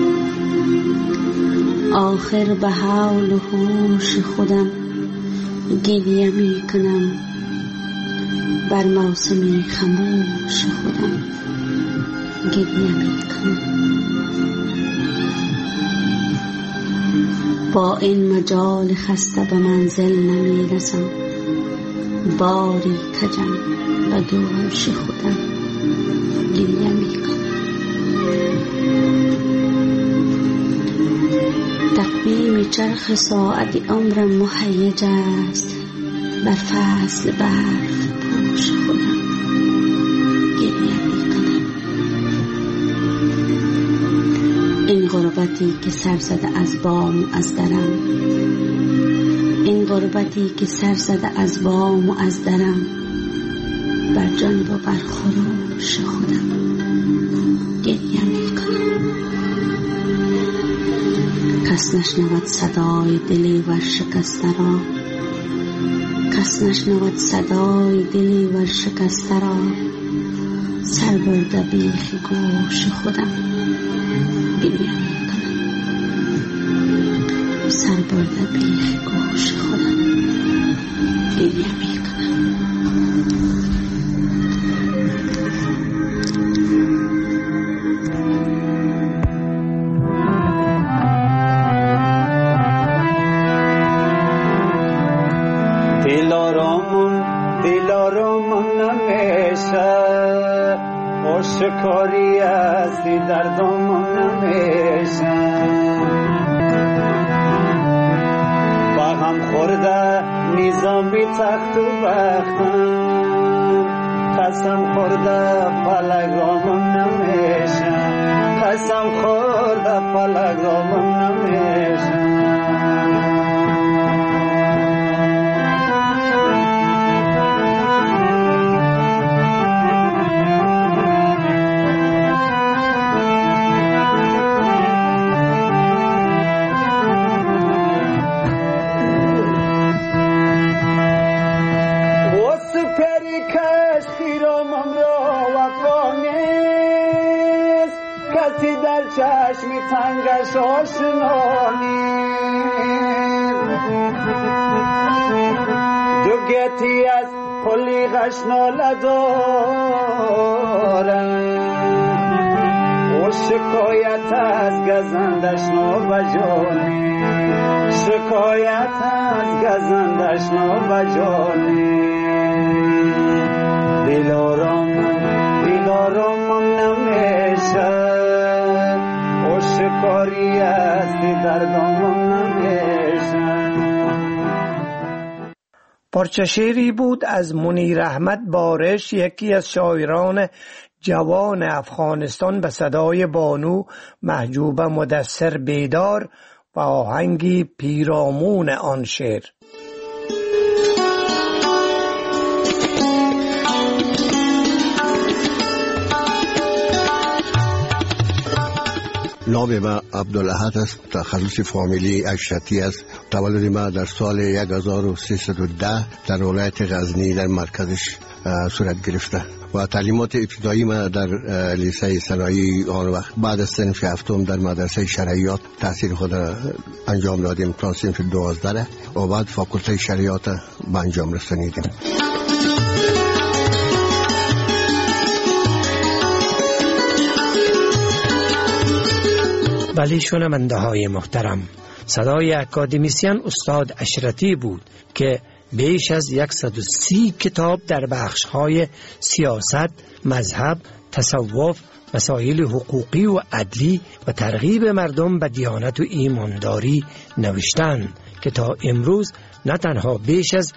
S19: آخر به حال و هوش خودم گریه می کنم. بر موسم خاموش خودم گریه می کنم. با این مجال خسته به منزل نمی رسم. باری کجم به دوش خودم گریه می کنم. تقویم چرخ ساعت عمرم مهیج است. بر فصل برف پوش خودم گریه می کنم. این غربتی که سر زده از بام و از درم، این غربتی که سر زده از بام و از درم، بر جان و بر خروش خودم گریه می کنم. کس نشنود صدای دلی ورشکسته را، کس نشنود صدای دلی ورشکسته را. سر برده بیخ گوش خودم گریه می کنم. سر برده بیخ گوش خودم گریه می کنم.
S20: دلارامم نمیشه، آشکاری از دردامم نمیشه. با هم خورده نظامی تخت و بختم، قسم خورده فلگامم نمیشه، قسم خورده فلگامم نمیشه. چشمی تنگش آشنا نیست، دو گتی از پلیغش ناله دارم. و شکایت از گزندش نابجانی، شکایت از گزندش نابجانی. دلارامم نمیشه، شکاری است دردامم نمیشه.
S12: پارچه شعری بود از منیر احمد بارش، یکی از شاعران جوان افغانستان، به صدای بانو محجوبه مدثر بیدار و آهنگی پیرامون آن شعر.
S21: نام ما عبدالاحد است، تخصص فامیلی اشرتی است. تولد ما در سال 1310 در ولایت غزنی در مرکزش صورت گرفته و تعلیمات ابتدایی ما در لیسه صنایعی آن وقت بعد از صنف هفتم در مدرسه شرعیات تحصیل خود انجام دادیم تا صنف 12 و بعد فاکولته شرعیات به انجام رسانیدیم.
S12: بله شنونده های محترم، صدای اکادمیسیان استاد اشرتی بود که بیش از 130 کتاب در بخش‌های سیاست، مذهب، تصوف، مسائل حقوقی و عدلی و ترغیب مردم به دیانت و ایمانداری نوشتند که تا امروز نه تنها بیش از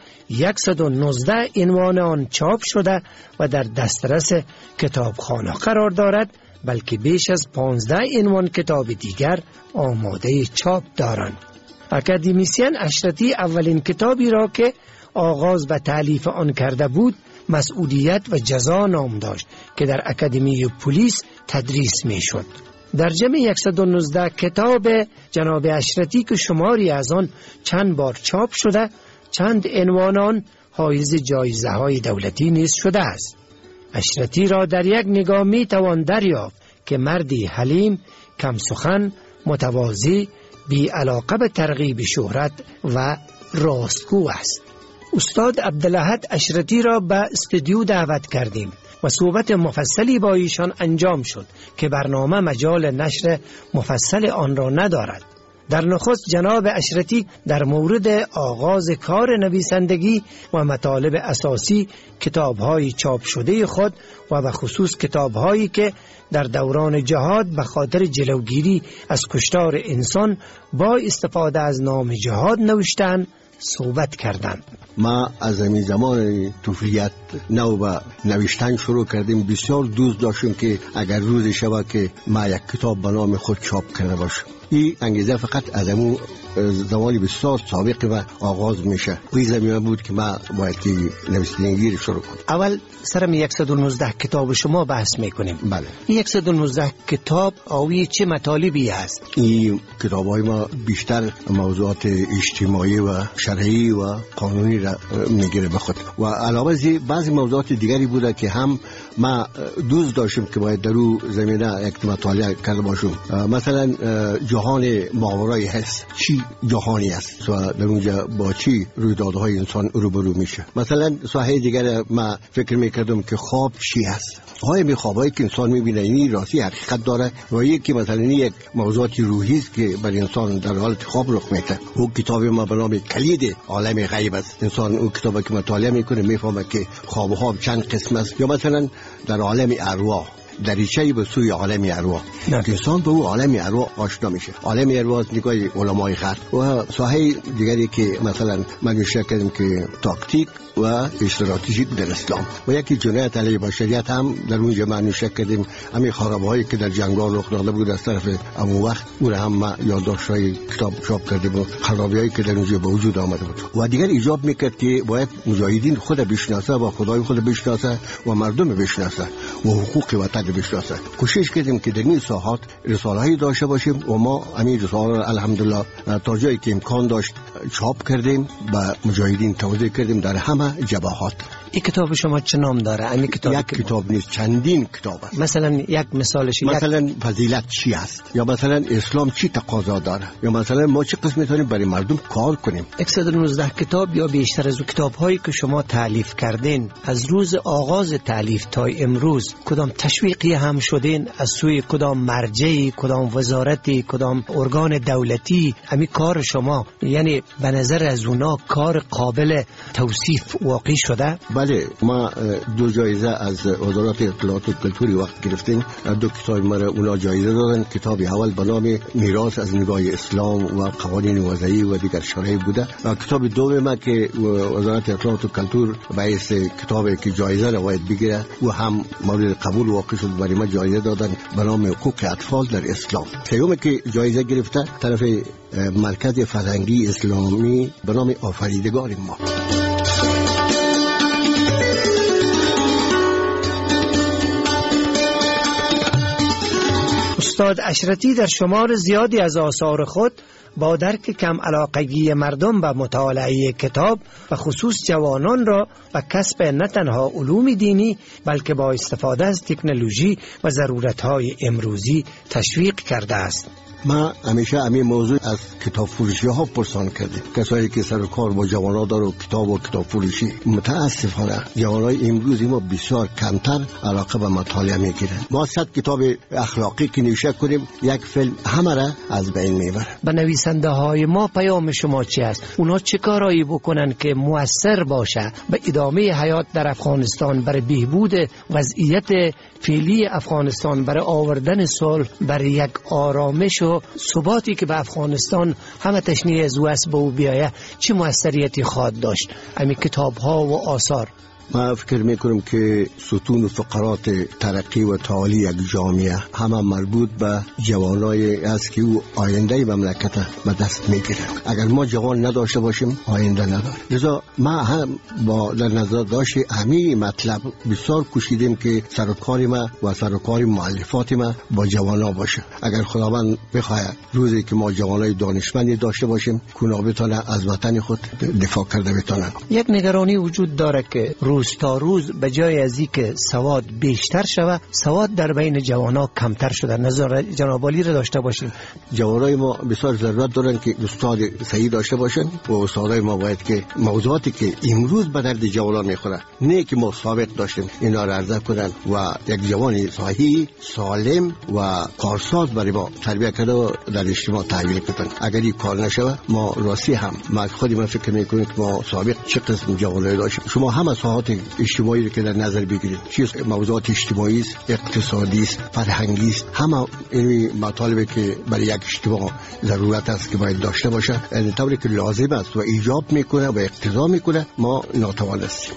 S12: 119 عنوان آن چاپ شده و در دسترس کتابخانه قرار دارد، بلکه بیش از 15 عنوان کتاب دیگر آماده چاپ دارند. اکادمیسین اشرتی اولین کتابی را که آغاز به تالیف آن کرده بود مسئولیت و جزا نام داشت که در اکادمی پلیس تدریس می شد. در جمع 119 کتاب جناب اشرتی که شماری از آن چند بار چاپ شده، چند عنوان آن حایز جایزه های دولتی نیز شده است. اشرتی را در یک نگاه می توان دریافت که مردی حلیم، کم سخن، متواضع، بی علاقه به ترغیب شهرت و راستگو است. استاد عبدالاحد اشرتی را به استودیو دعوت کردیم و صحبت مفصلی با ایشان انجام شد که برنامه مجال نشر مفصل آن را ندارد. در نخست جناب اشرتی در مورد آغاز کار نویسندگی و مطالب اساسی کتاب‌های چاپ شده خود و به خصوص کتاب‌هایی که در دوران جهاد به خاطر جلوگیری از کشتار انسان با استفاده از نام جهاد نوشتند صحبت کردند.
S21: ما از همین زمان طفولیت نو به نوشتن شروع کردیم. بسیار دوست داشتیم که اگر روز شود که ما یک کتاب به نام خود چاپ کرده باشم. این انگیزه فقط از همون زمانی بسیار سابق و آغاز میشه. این زمینه بود که ما باید که نویسندگی شروع کنیم.
S12: اول سرم 119 کتاب شما بحث میکنیم.
S21: بله.
S12: 119 کتاب آوی چه مطالبی هست؟
S21: این کتاب‌های ما بیشتر موضوعات اجتماعی و شرعی و قانونی را میگیره به خود و علاوه از بعضی موضوعات دیگری بوده که هم ما دوست داشتیم که باید در اون زمینه یک مطالعه کرده باشیم. مثلا جهان ماورای حس چی جهانی است و در اونجا با چی رویدادهای انسان روبرو میشه. مثلا ساحه دیگر ما فکر میکردم که خواب چی است. های خوابایی که انسان میبینه این راستی حقیقت داره و یکی مثلا یک موضوعات روحی است که بر انسان در حالت خواب رخ میده. او کتاب ما به نام کلید عالم غیب است. انسان او کتابی که مطالعه میکنه میفهمه که خواب چند قسم است. یا مثلا در عالم ارواح دریچه‌ای به سوی عالم ارواح که انسان به او عالم ارواح آشنا میشه. عالم ارواح نگاه علمای غرب و ساحه دیگری که مثلا من میشه کردم که تاکتیک و استراتژیک در اسلام و یکی جنایت علیه بشریت هم در اونجا معنی کردیم. همین خرابهایی که در جنگال رخ داده بود از طرف امو وقت اون هم ما یادداشت‌های کتاب چاپ کردیم و خرابی‌هایی که در اونجا به وجود آمده بود و دیگر ایجاب میکرد که باید مجاهدین خود بشناسه و خدای خود بشناسه و مردم بشناسه و حقوق وطن بشناسه. کوشش کردیم که در این ساحات رساله‌ای داشته باشیم و ما همین رساله الحمدلله تا جایی که امکان داشت چاپ کردیم و مجاهدین توزیع کردیم در همه جبهات.
S12: این کتاب شما چه نام داره؟
S21: یک کتاب نیست، چندین کتاب است.
S12: مثلا یک مثالش
S21: مثلا فضیلت چی است، یا مثلا اسلام چی تقاضا داره، یا مثلا ما چه قسم میتونیم برای مردم کار کنیم.
S12: 119 کتاب یا بیشتر از کتاب هایی که شما تالیف کردین از روز آغاز تالیف تا امروز کدام تشویقی هم شدین از سوی کدام مرجعی، کدام وزارتی، کدام ارگان دولتی؟ همین کار شما یعنی به نظر از اونا کار قابل توصیف واقعی شده؟
S21: بله، ما 2 جایزه از وزارت اطلاعات و کلتوری وقت گرفتیم. 2 کتاب ما اونا جایزه دادن. کتاب اول به نام میراث از نگاه اسلام و قوانین وضعی و دیگر شرعی بوده و کتاب دوم ما که وزارت اطلاعات و کلتور باعث کتابی که جایزه را باید بگیره و هم مورد قبول واقع شد برای ما جایزه دادن به نام حقوق اطفال در اسلام. سومی که جایزه گرفته طرف مرکز فرهنگی اسلامی به نام آفریدگار ما.
S12: استاد اشرتی در شمار زیادی از آثار خود با درک کم علاقگی مردم به مطالعه کتاب و خصوص جوانان را به کسب نه تنها علوم دینی بلکه با استفاده از تکنولوژی و ضرورت‌های امروزی تشویق کرده است.
S21: ما همیشه همین موضوع از کتاب فروشی ها پرسان کردیم. کسایی که سر و کار با جوانان داره و کتاب فروشی، متاسفانه جوانای امروزی ما بسیار کمتر علاقه به مطالعه میگیرن. ما 100 کتاب اخلاقی که نوشته کنیم، یک فیلم همه را از بین میبره.
S12: به نویسنده های ما پیام شما چی است؟ اونا چه کارایی بکنن که مؤثر باشه به ادامه حیات در افغانستان، برای بهبود وضعیت فعلی افغانستان، برای آوردن صلح، برای یک آرامش و ثباتی که به افغانستان همه تشنیع از او به او بیایه، چه مؤثریتی خواهد داشت همین کتاب ها و آثار؟
S21: ما فکر میکنم که ستون و فقرات ترقی و تعالی یک جامعه همه مربوط به جوانای است که او آینده مملکت به دست میگیره. اگر ما جوان نداشته باشیم آینده نداره. لذا ما هم با در نظر داشت همین مطلب بسیار کوشیدیم که سرکار ما و سرکار مؤلفات ما با جوانا باشه. اگر خداوند بخواهد روزی که ما جوانای دانشمندی داشته باشیم، کونا بتونه از وطن خود دفاع کرده بتونه.
S12: یک نگرانی وجود داره که روز تا روز به جای از اینکه سواد بیشتر شود، سواد در بین جوانان کمتر شده. نظر جناب عالی را داشته باشین.
S21: جوانای ما بسیار ضرورت دارن که استاد صحیح داشته باشن و استادای ما باید که موضوعاتی که امروز به درد جوانان میخوره، نه که ما سابق داشتیم، اینا را عرضه کنن و یک جوان صحیح، سالم و کارساز برای ما تربیت کرده و در اجتماع تحویل بدن. اگر این کار نشود، ما راستی هم ما خودم فکر میکنیم که ما سابق چه قسم جوانای داشتیم. شما هم ساحات اجتماعی که در نظر بگیرید، چیز موضوعات اجتماعی است، اقتصادی است، فرهنگی است، همه این مطالبی که برای یک اجتماع ضرورت است که باید داشته باشه، این طوری که لازم است و ایجاب میکنه و اقتضا میکنه، ما ناتوان هستیم.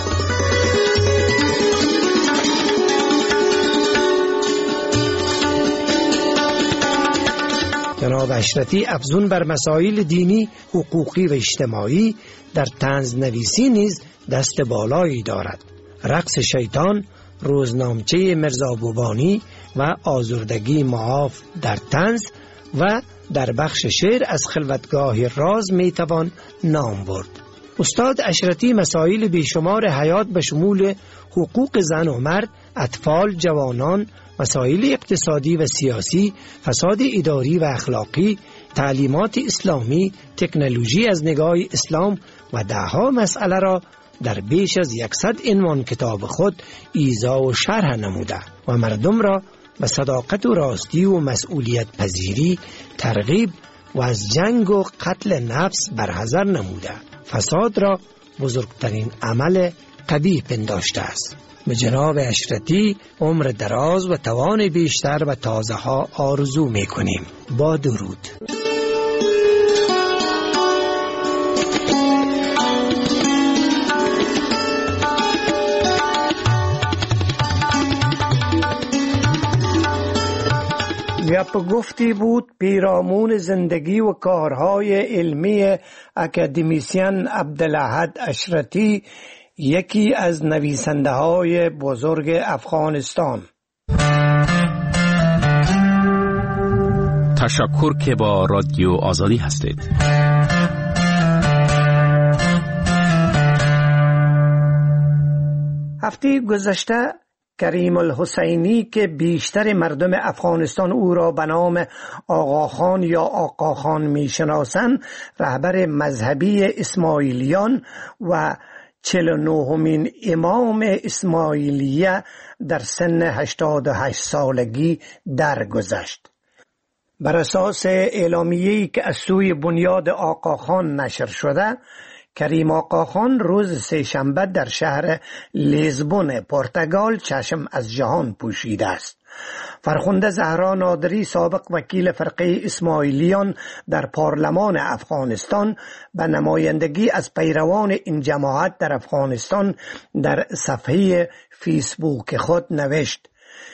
S12: جناب اشرتی افزون بر مسائل دینی، حقوقی و اجتماعی در طنز نویسی نیز دست بالایی دارد. رقص شیطان، روزنامچه مرزا بوبانی و آزردگی معاف در طنز و در بخش شعر از خلوتگاه راز میتوان نام برد. استاد اشرتی مسائل بیشمار حیات به شمول حقوق زن و مرد، اطفال، جوانان، مسائل اقتصادی و سیاسی، فساد اداری و اخلاقی، تعلیمات اسلامی، تکنولوژی از نگاه اسلام و دهها مسئله را در بیش از 100 عنوان کتاب خود ایضاح و شرح نموده و مردم را به صداقت و راستی و مسئولیت پذیری ترغیب و از جنگ و قتل نفس برحذر نموده. فساد را بزرگترین عمل قبیح پنداشته است. به جناب اشرتی عمر دراز و توان بیشتر و تازه ها آرزو می کنیم. با درود. گپ گفتی بود پیرامون زندگی و کارهای علمی اکادمیسین عبدالاحد اشرتی، یکی از نویسنده های بزرگ افغانستان.
S6: تشکر که با رادیو آزادی هستید.
S12: هفته گذشته کریم الحسینی که بیشتر مردم افغانستان او را به نام آقاخان یا آقاخان می شناسند، رهبر مذهبی اسماعیلیان و 49مین امام اسماعیلیه در سن 88 سالگی درگذشت. بر اساس اعلامیه‌ای که از سوی بنیاد آقاخان نشر شده، کریم آقاخان روز سه‌شنبه در شهر لیزبون پرتغال چشم از جهان پوشیده است. فرخنده زهرا نادری، سابق وکیل فرقه اسماعیلیان در پارلمان افغانستان، به نمایندگی از پیروان این جماعت در افغانستان در صفحه فیسبوک خود نوشت: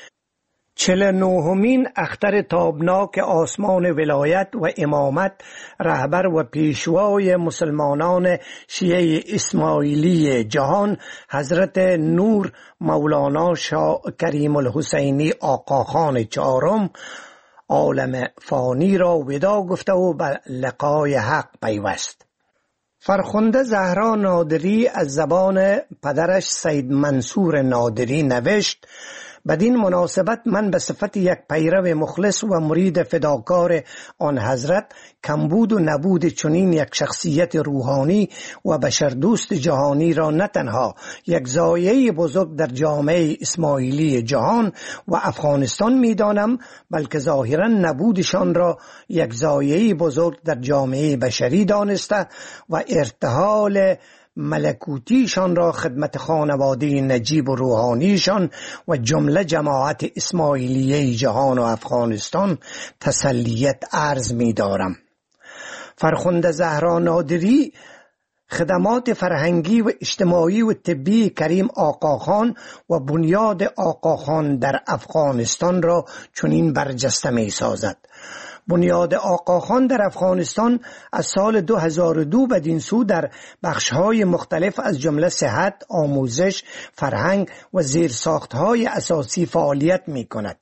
S12: 49مین اختر تابناک آسمان ولایت و امامت، رهبر و پیشوای مسلمانان شیعه اسماعیلی جهان، حضرت نور مولانا شاه کریم الحسینی آقاخان چهارم، عالم فانی را ودا گفته و به لقای حق پیوست. فرخنده زهرا نادری از زبان پدرش سید منصور نادری نوشت: بدین مناسبت من به صفت یک پیرو مخلص و مرید فداکار آن حضرت کمبود و نبود چنین یک شخصیت روحانی و بشردوست جهانی را نه تنها یک ضایعه بزرگ در جامعه اسماعیلی جهان و افغانستان می‌دانم، بلکه ظاهراً نبودشان را یک ضایعه بزرگ در جامعه بشری دانسته و ارتحال ملکوتیشان را خدمت خانواده نجیب و روحانیشان و جمله جماعت اسماعیلیه جهان و افغانستان تسلیت عرض می دارم. فرخنده زهرا نادری خدمات فرهنگی و اجتماعی و طبی کریم آقاخان و بنیاد آقاخان در افغانستان را چنین برجسته می سازد. بنیاد آقاخان در افغانستان از سال 2002 بدین سو در بخش‌های مختلف از جمله صحت، آموزش، فرهنگ و زیرساخت‌های اساسی فعالیت می‌کند.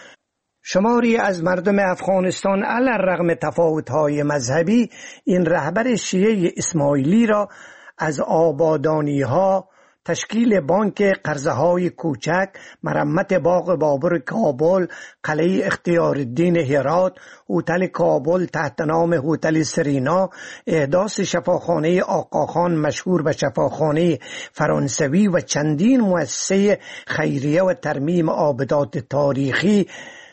S12: شماری از مردم افغانستان علی‌رغم تفاوت‌های مذهبی این رهبر شیعه اسماعیلی را از آبادانی‌ها، تشکیل بانک قرضه‌های کوچک، مرمت باغ بابر کابل، قلعه اختیارالدین هرات، هتل کابل تحت نام هتل سرینا، احداث شفاخانه آقاخان مشهور به شفاخانه فرانسوی و چندین مؤسسه خیریه و ترمیم آبدات تاریخی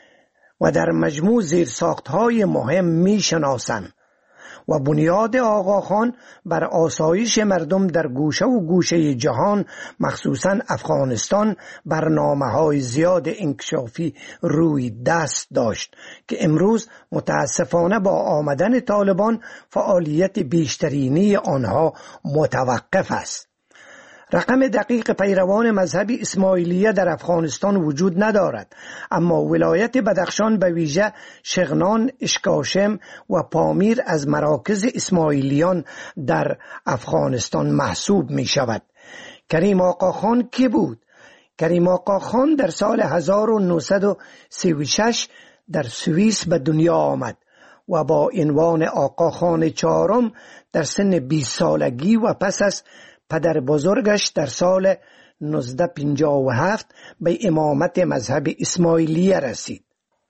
S12: و در مجموع زیرساخت‌های مهم می‌شناسند. و بنیاد آقاخان بر آسایش مردم در گوشه و گوشه جهان مخصوصاً افغانستان برنامه‌های زیاد انکشافی روی دست داشت که امروز متاسفانه با آمدن طالبان فعالیت بیشترینی آنها متوقف است. رقم دقیق پیروان مذهب اسماعیلیه در افغانستان وجود ندارد، اما ولایت بدخشان به ویژه شغنان، اشکاشم و پامیر از مراکز اسماعیلیان در افغانستان محسوب می شود. کریم آقاخان کی بود؟ کریم آقاخان در سال 1936 در سوئیس به دنیا آمد و با عنوان آقاخان چهارم در سن 20 سالگی و پس از پدر بزرگش در سال 1957 به امامت مذهب اسماعیلیه رسید.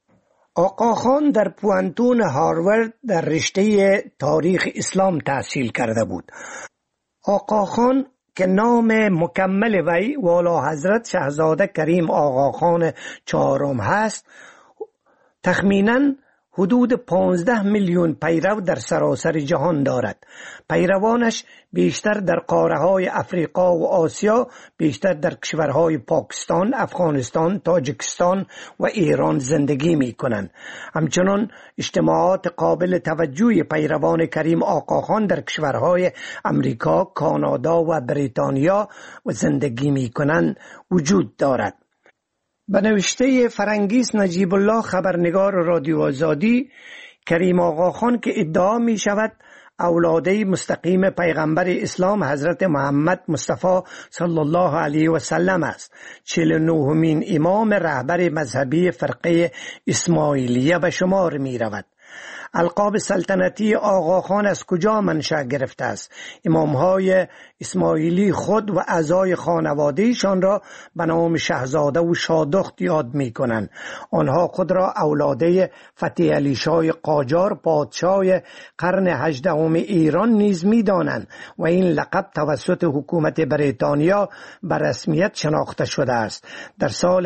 S12: آقاخان در پوانتون هاروارد در رشته تاریخ اسلام تحصیل کرده بود. آقاخان که نام مکمل وی والا حضرت شاهزاده کریم آقاخان چهارم هست، تخمیناً حدود 15 میلیون پیرو در سراسر جهان دارد. پیروانش بیشتر در قاره‌های افریقا و آسیا، بیشتر در کشورهای پاکستان، افغانستان، تاجیکستان و ایران زندگی می کنند. همچنان اجتماعات قابل توجه پیروان کریم آقاخان در کشورهای امریکا، کانادا و بریتانیا و زندگی می کنند وجود دارد. به نوشته فرنگیس نجیب الله خبرنگار رادیو آزادی، کریم آقاخان که ادعا می شود اولاده مستقیم پیغمبر اسلام حضرت محمد مصطفی صلی الله علیه و سلم است، 49مین امام رهبر مذهبی فرقه اسماعیلیه به شمار می رود. القاب سلطنتی آقاخان از کجا منشأ گرفته است؟ امامهای اسماعیلی خود و اعضای خانوادهشان را به نام شاهزاده و شادخت یاد می کنند. آنها خود را اولاده فتح علی شاه قاجار پادشاه قرن 18 ایران نیز می دانند و این لقب توسط حکومت بریتانیا به رسمیت شناخته شده است. در سال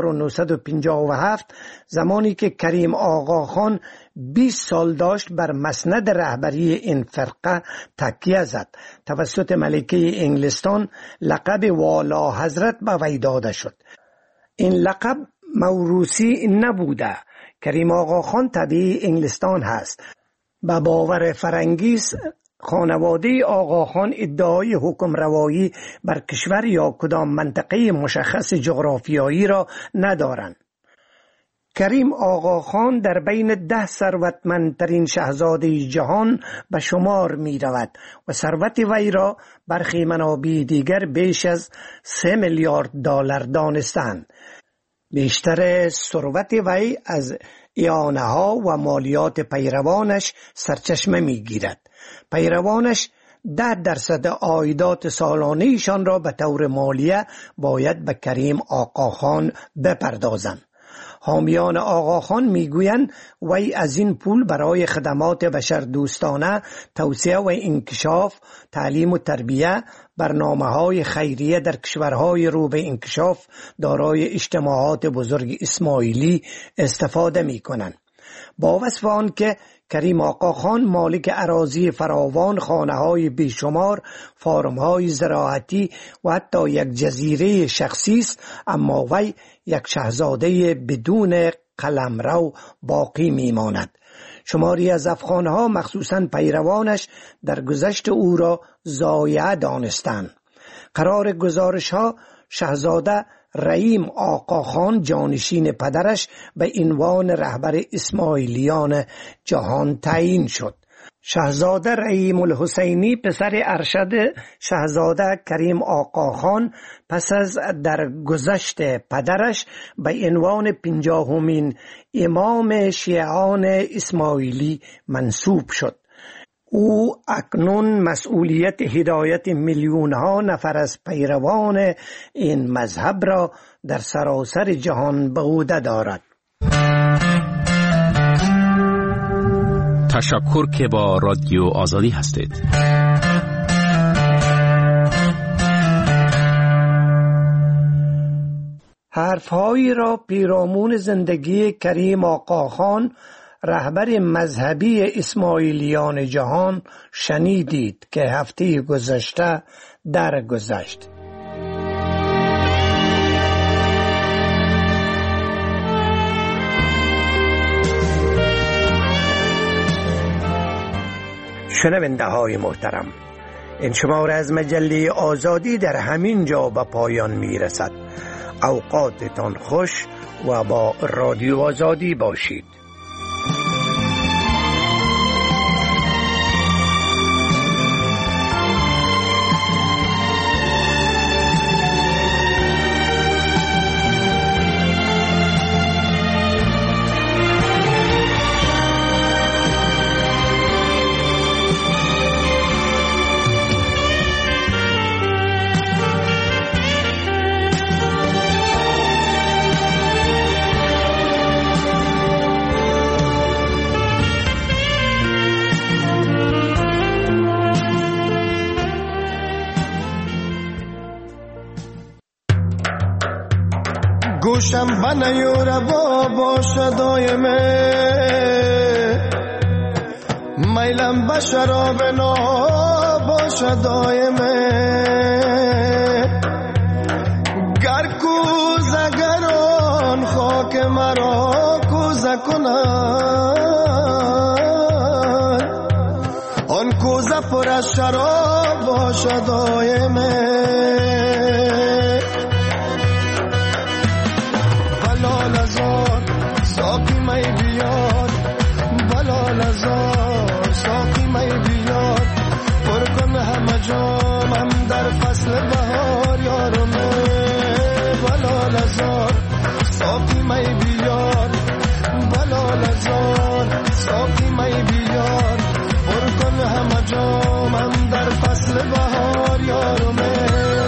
S12: 1957 زمانی که کریم آقاخان 20 سال داشت بر مسند رهبری این فرقه تکیه زد. توسط ملکه انگلستان لقب والا حضرت به وی داده شد. این لقب موروثی نبوده. کریم آقاخان تبع انگلستان هست. به باور فرنگیس خانواده آقاخان ادعای حکم روایی بر کشور یا کدام منطقه مشخص جغرافیایی را ندارند. کریم آقاخان در بین 10 ثروتمندترین شاهزاده جهان به شمار می رود و ثروت وی را برخی منابع دیگر بیش از 3 میلیارد دلار دانستند. بیشتر ثروت وی از اعانه ها و مالیات پیروانش سرچشمه می گیرد. پیروانش 10% عایدات سالانه ایشان را به طور مالیه باید به کریم آقاخان بپردازند. حامیان آقاخان میگویند وی از این پول برای خدمات بشردوستانه، توسعه و انکشاف، تعلیم و تربیه، برنامه‌های خیریه در کشورهای رو به انکشاف دارای اجتماعات بزرگ اسماعیلی استفاده می‌کنند. با وصف آن که کریم آقاخان مالک اراضی فراوان، خانه‌های بیشمار، فارم‌های زراعتی و حتی یک جزیره شخصی است، اما وی یک شاهزاده بدون قلمرو باقی میماند. شماری از افغانها مخصوصاً پیروانش در گذشت او را ضایعه دانستند. قرار گزارش ها شاهزاده رحیم آقاخان جانشین پدرش به عنوان رهبر اسماعیلیان جهان تعیین شد. شاهزاده رحیم الحسینی پسر ارشد شاهزاده کریم آقاخان پس از درگذشت پدرش به عنوان 50مین امام شیعان اسماعیلی منصوب شد. او اکنون مسئولیت هدایت میلیون‌ها نفر از پیروان این مذهب را در سراسر جهان به عهده دارد.
S6: تشکر که با رادیو آزادی هستید.
S12: حرفهایی را پیرامون زندگی کریم آقاخان، رهبر مذهبی اسماعیلیان جهان شنیدید که هفته گذشته درگذشت. شنونده های محترم، این شماره از مجله آزادی در همین جا به پایان می رسد. اوقاتتان خوش و با رادیو آزادی باشید.
S3: گوشم بنیور باش دایمه، میلم به شراب باش دایمه، گر کوزه گران خاک مرا کوزه کنن، آن کوزه پر از شراب باش دایمه. ساقی می بیار بلال ازار، ساقی می بیار پر کن همه جامم در فصل بهار یارمه. بلال ازار ساقی می بیار بلال ازار، ساقی می بیار پر کن همه جامم در فصل بهار یارمه.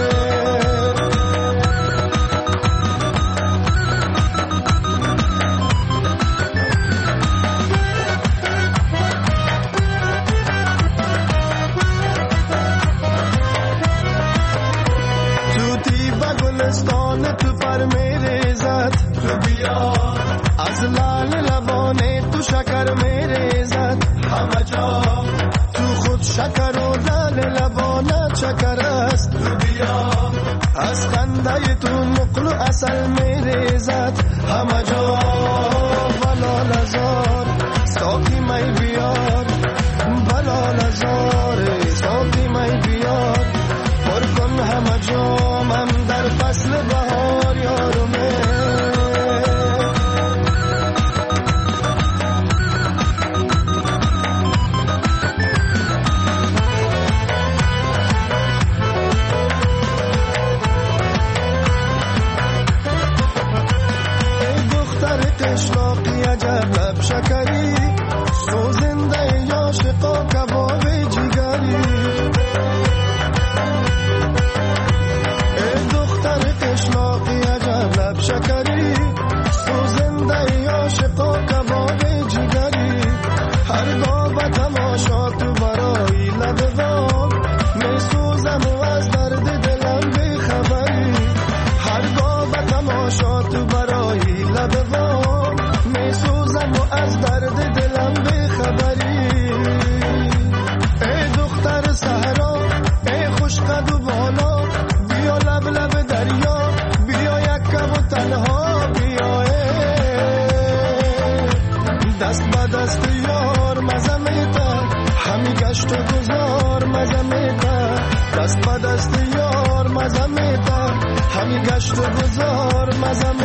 S3: تو پر میره زد تو بیا، از لال لبانه تو شکر میره زد همه جا، تو خود شکر و لال لبانه شکر است تو بیا، از خنده تو نقل و اصل میره زد همه جا. بلال ازار ساقی می بیار بلال ازار، ساقی می بیار پر کن همه جامم در فصل بهار یارمه. هرگاه به تماشا تو برای لب وام می سوزم و از درد دلم بیخبری. هرگاه به تماشا تو برای لب وام می سوزم و از درد دلم بیخبری. ای دختر صحرا ای خوش قد و بالا، بیا لب لب دریا، بیا یک کم و تنها بیا. دست به دست یار مزمیتا، همی گشت و گذار مزمیتا. دست به دست یار مزمیتا، همی گشت و گذار مزمیتا.